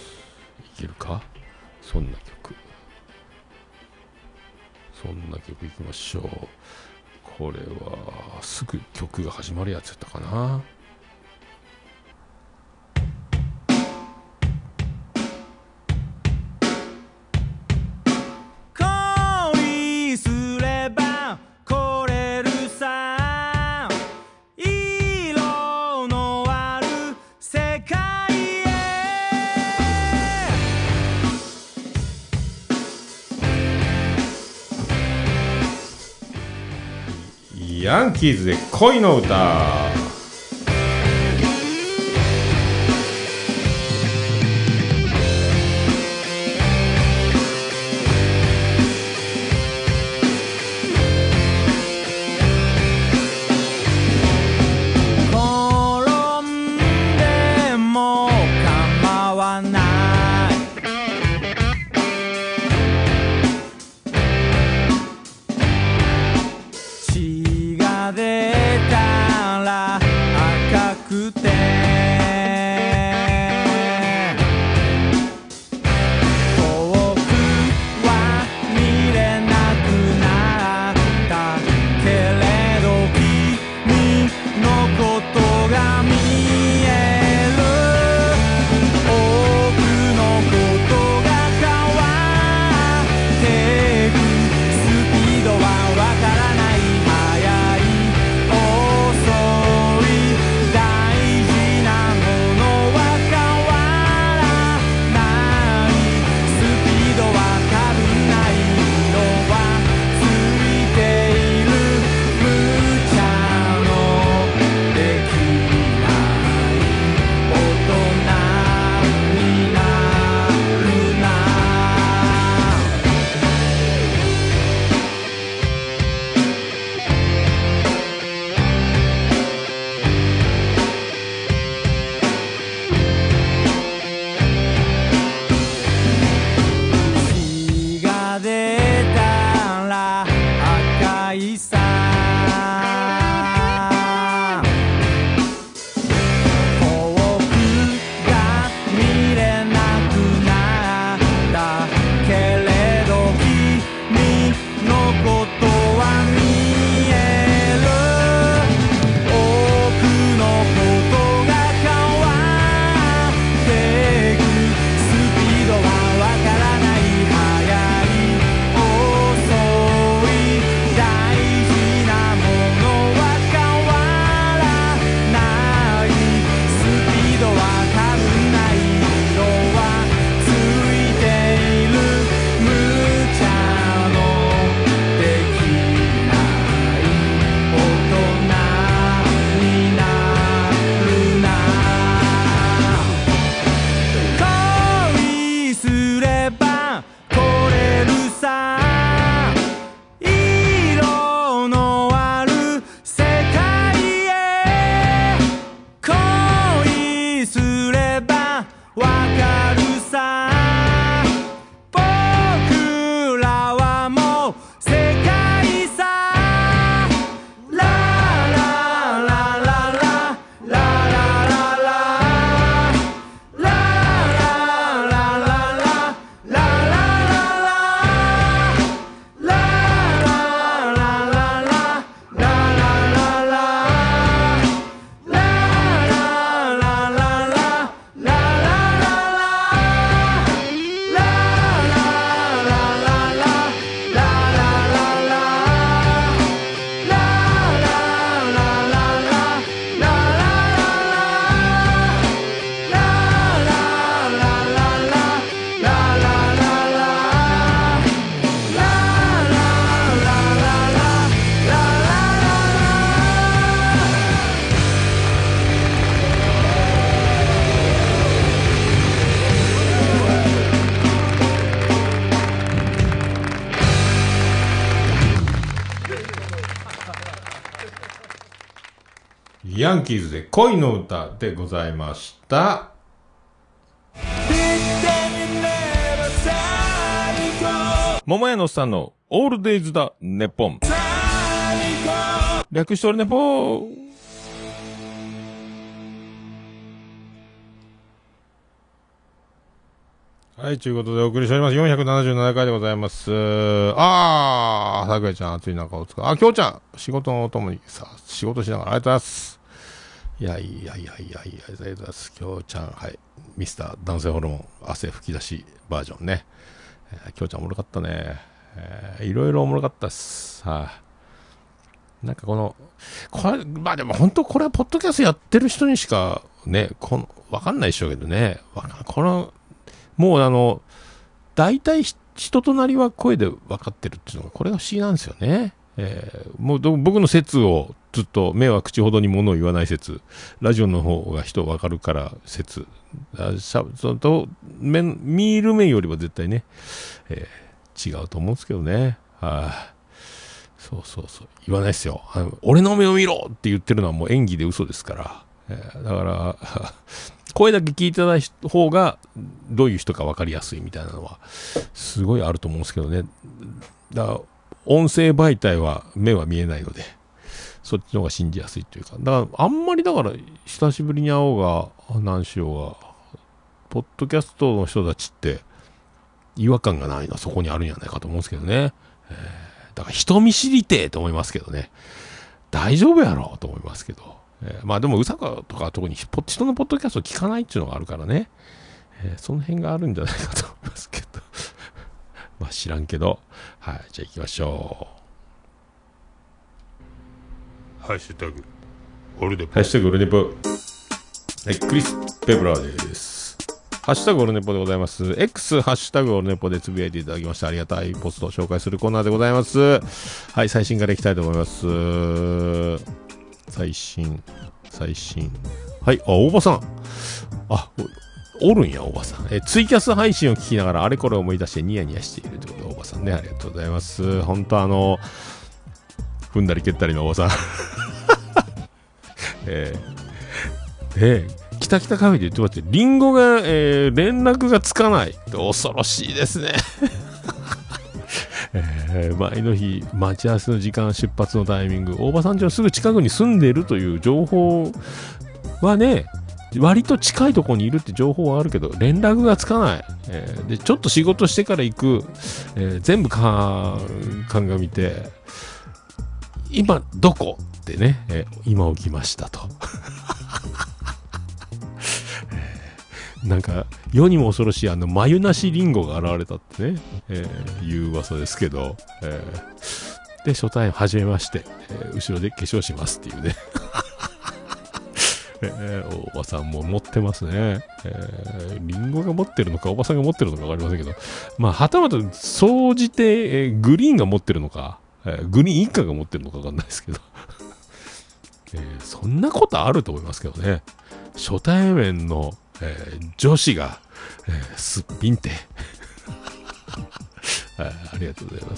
いけるか、そんな曲そんな曲いきましょう。これはすぐ曲が始まるやつやったかな。ヤンキーズで恋の歌。 ヤンキーズで恋の歌でございました。桃屋のおっさんのオールデイズだネポン。略しておるネポン。はい、ということでお送りしております。よんひゃくななじゅうななかいでございます。あー、さくやちゃん、暑い中お疲れ。あ、きょうちゃん、仕事のお供にさ、仕事しながらありがとうございます。いやいやいやいやいや、ありがとうございます。きょうちゃん、はい。ミスター男性ホルモン、汗吹き出しバージョンね。えー、きょうちゃんおもろかったね。えー、いろいろおもろかったっす。はい、あ。なんかこの、これ、まあでも本当これはポッドキャストやってる人にしかね、この、わかんないでしょうけどね。わかんこの、もうあの、大体人となりは声で分かってるっていうのが、これが不思議なんですよね。えー、もう僕の説をずっと、目は口ほどに物を言わない説、ラジオの方が人分かるから説、あしゃそのと見る目よりは絶対ね、えー、違うと思うんですけどね。はあ、そうそうそう、言わないですよ。あの俺の目を見ろって言ってるのはもう演技で嘘ですから。えー、だから声だけ聞いていただいた方がどういう人か分かりやすいみたいなのはすごいあると思うんですけどね。だから音声媒体は目は見えないので、そっちの方が信じやすいというか、だからあんまりだから久しぶりに会おうが何しようがポッドキャストの人たちって違和感がないのはそこにあるんじゃないかと思うんですけどね。えー、だから人見知りてえと思いますけどね。大丈夫やろうと思いますけど。えー、まあでもうさかとか特に人のポッドキャストを聞かないっていうのがあるからね、えー、その辺があるんじゃないかと思いますけどまあ知らんけど、はい、じゃあ行きましょう。ハッシュタグオルネポ、ハッシュタグオルネポ、はい、クリス・ペブラーです。ハッシュタグオルネポでございます。 X ハッシュタグオルネポでつぶやいていただきましたありがたいポストを紹介するコーナーでございます。はい、最新からいきたいと思います。最新最新はい、あ、大場さん、あ、おるんや大場さん。えツイキャス配信を聞きながらあれこれ思い出してニヤニヤしているということで、大場さんね、ありがとうございます。本当あの踏んだり蹴ったりの大場さんえー、えー、きたきたカフェで言ってもらって、リンゴが、えー、連絡がつかないって恐ろしいですねえー、前の日待ち合わせの時間、出発のタイミング、大場さんちのすぐ近くに住んでいるという情報はね、割と近いところにいるって情報はあるけど連絡がつかない、えー、でちょっと仕事してから行く、えー、全部か鑑みて今どこってね、えー、今起きましたとなんか世にも恐ろしいあの眉なしリンゴが現れたってね、えー、いう噂ですけど、えー、で初対面始めまして、えー、後ろで化粧しますっていうねえー、おばさんも持ってますね、えー、リンゴが持ってるのかおばさんが持ってるのか分かりませんけど、まあはたまた総じて、えー、グリーンが持ってるのか、えー、グリーン一家が持ってるのか分かんないですけど、えー、そんなことあると思いますけどね。初対面のえー、女子が、えー、すっぴんてあ, ありがとうございます。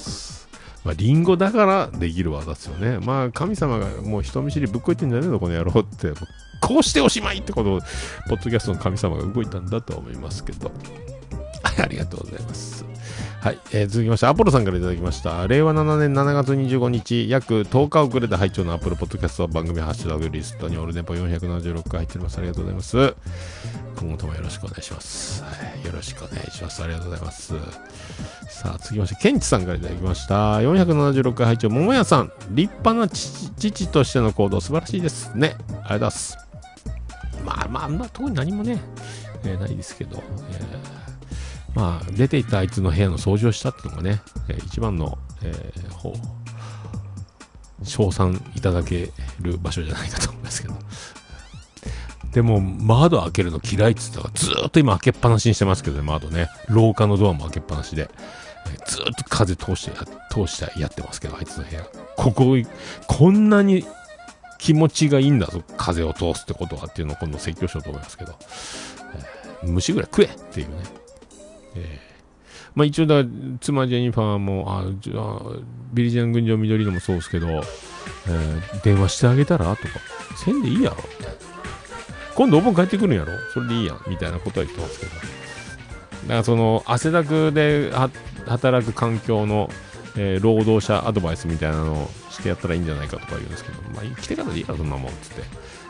まあリンゴだからできる技ですよね。まあ神様がもう人見知りぶっこいてんじゃねえのこの野郎って、こうしておしまいってことをポッドキャストの神様が動いたんだと思いますけどありがとうございます。はい、えー、続きましてアポロさんからいただきました。れいわななねんしちがつにじゅうごにち、約とおか遅れで拝聴のアップルポッドキャスト番組ハッシュタグリストにオルネポよんひゃくななじゅうろっかい入っております。ありがとうございます。今後ともよろしくお願いします、はい、よろしくお願いします。ありがとうございます。さあ続きましてケンチさんからいただきました。よんひゃくななじゅうろっかい拝聴、桃屋さん立派な父、父としての行動素晴らしいですね。ありがとうございます。まあまあまあ特に何もね、えー、ないですけど、えーまあ、出ていったあいつの部屋の掃除をしたっていうのがね、えー、一番の、えー、ほう称賛いただける場所じゃないかと思いますけど、でも窓開けるの嫌いって言ったからずーっと今開けっぱなしにしてますけどね。窓ね、廊下のドアも開けっぱなしで、えー、ずーっと風通してや通してやってますけど、あいつの部屋こここんなに気持ちがいいんだぞ風を通すってことはっていうのを今度説教しようと思いますけど、えー、虫ぐらい食えっていうね。えまあ一応だ、妻ジェニファーも、あ、じゃあ、ビリジャン群青緑のもそうですけど、えー、電話してあげたらとか、せんでいいやろ。今度お盆帰ってくるんやろそれでいいやん。みたいなことは言ってますけど。だからその、汗だくで働く環境の、えー、労働者アドバイスみたいなのをしてやったらいいんじゃないかとか言うんですけど、まあ、来てからでいいやろ、そんなもん、つって。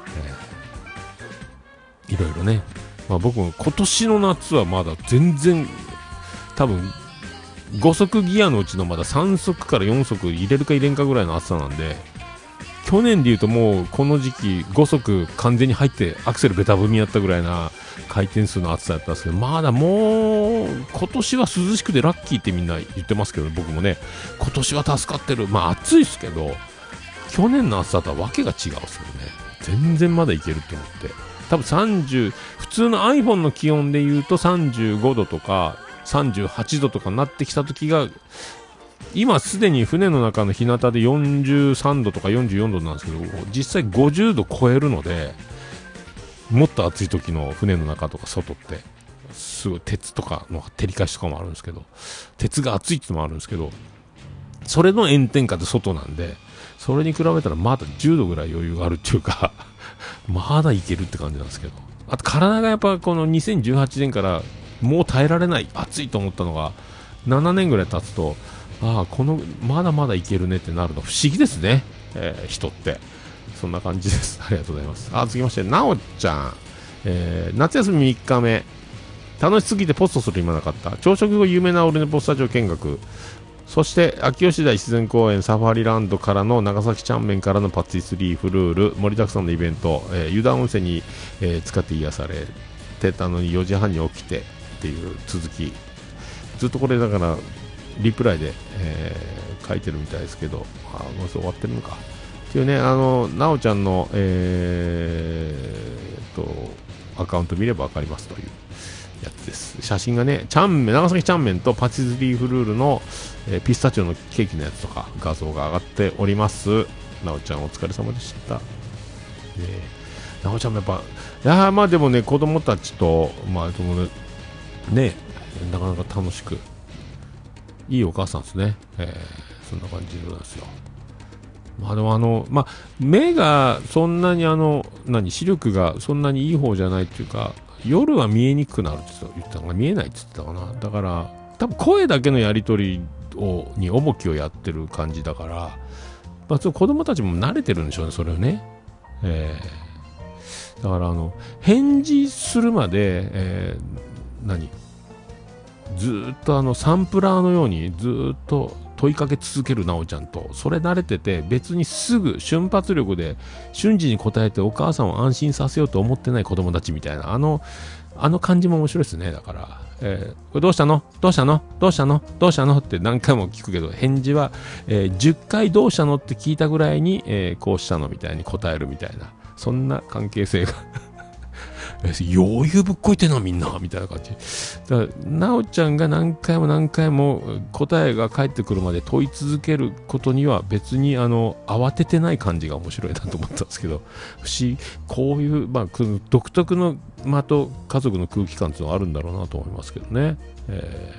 えー、いろいろね。まあ僕も今年の夏はまだ全然、多分、ご速ギアのうちのまださん速からよん速入れるか入れんかぐらいの暑さなんで、去年で言うともうこの時期ご速完全に入ってアクセルベタ踏みやったぐらいな回転数の暑さやったんですけど、まだもう今年は涼しくてラッキーってみんな言ってますけど、僕もね今年は助かってる。まあ暑いですけど去年の暑さとはわけが違うんですよね。全然まだいけるって思って、多分さんじゅう普通の iPhone の気温で言うとさんじゅうごどとかさんじゅうはちどとかになってきた時が、今すでに船の中の日向でよんじゅうさんどとかよんじゅうよんどなんですけど、実際ごじゅうど超えるので、もっと暑い時の船の中とか外ってすごい鉄とかの照り返しとかもあるんですけど、鉄が熱いってのもあるんですけど、それの炎天下で外なんで、それに比べたらまだじゅうどぐらい余裕があるっていうかまだいけるって感じなんですけど、あと体がやっぱこのにせんじゅうはちねんからもう耐えられない暑いと思ったのがななねんぐらい経つと、ああこのまだまだいけるねってなるの不思議ですね、えー、人ってそんな感じです。ありがとうございます。あ、続きましてなおちゃん、えー、夏休みみっかめ楽しすぎてポストする暇なかった。朝食後有名なオルネポスタジオ見学、そして秋吉台自然公園サファリランドからの長崎ちゃんめんからのパティスリーフルール、盛りだくさんのイベント、えー、湯田温泉に、えー、使って癒されてたのによじはんに起きてっていう続き、ずっとこれだからリプライで、えー、書いてるみたいですけど、あもう終わってるのかっていうね。あのなおちゃんの、えー、とアカウント見れば分かりますというやつです。写真がね、ちゃんめん長崎ちゃんめんとパティスリーフルールの、えー、ピスタチオのケーキのやつとか画像が上がっております。なおちゃんお疲れ様でした、ね、なおちゃんもやっぱいやまあでもね子供たちとまあそのねなかなか楽しくいいお母さんですね、えー、そんな感じなんですよ。まあでもあのまあ目がそんなにあの何視力がそんなにいい方じゃないっていうか、夜は見えにくくなるって言ってたかな、見えないって言ってたかな。だから多分声だけのやり取りをに重きをやってる感じだから、まあ、子供たちも慣れてるんでしょうねそれをね、えー、だからあの返事するまで、えー、何ずっとあのサンプラーのようにずっと問いかけ続けるなおちゃんと、それ慣れてて別にすぐ瞬発力で瞬時に答えてお母さんを安心させようと思ってない子供たちみたいなあのあの感じも面白いですね。だから、えー、これどうしたのどうしたのどうしたのどうしたのって何回も聞くけど、返事は、えー、じゅっかいどうしたのって聞いたぐらいに、えー、こうしたのみたいに答えるみたいな、そんな関係性が余裕ぶっこいてんなみんなみたいな感じだから、なおちゃんが何回も何回も答えが返ってくるまで問い続けることには別にあの慌ててない感じが面白いなと思ったんですけど、不思議、こういう、まあ、独特の間と家族の空気感っていうのがあるんだろうなと思いますけどね、え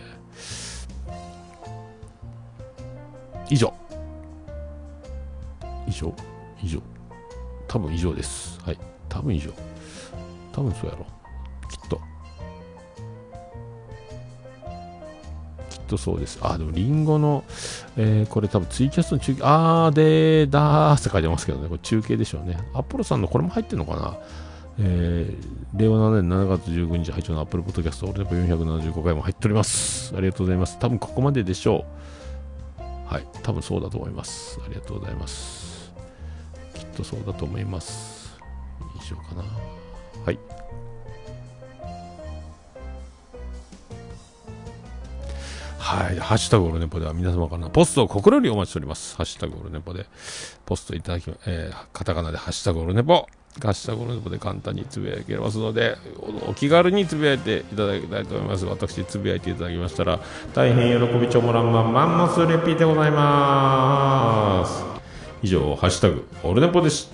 ー、以上以上以上多分以上です。はい、多分以上多分そうやろきっときっとそうです。あでもリンゴの、えー、これ多分ツイキャスの中継、あーでーだーって書いてますけどね、これ中継でしょうね。アッポロさんのこれも入ってるのかな、えー、れいわななねんしちがつじゅうくにち配聴のアップルポッドキャスト、俺でもよんひゃくななじゅうごかいも入っております。ありがとうございます。多分ここまででしょう。はい、多分そうだと思います。ありがとうございます。きっとそうだと思います。以上かな。はい。はい。ハッシュタグオルネポでは皆様からのポストを心よりお待ちしております。ハッシュタグオルネポでポストいただき、えー、カタカナでハッシュタグオルネポ、ハッシュタグオルネポで簡単につぶやけますので、お気軽につぶやいていただきたいと思います。私、つぶやいていただきましたら、大変喜びちょもらんまんマンモスレピーでございます。以上、ハッシュタグオルネポでした。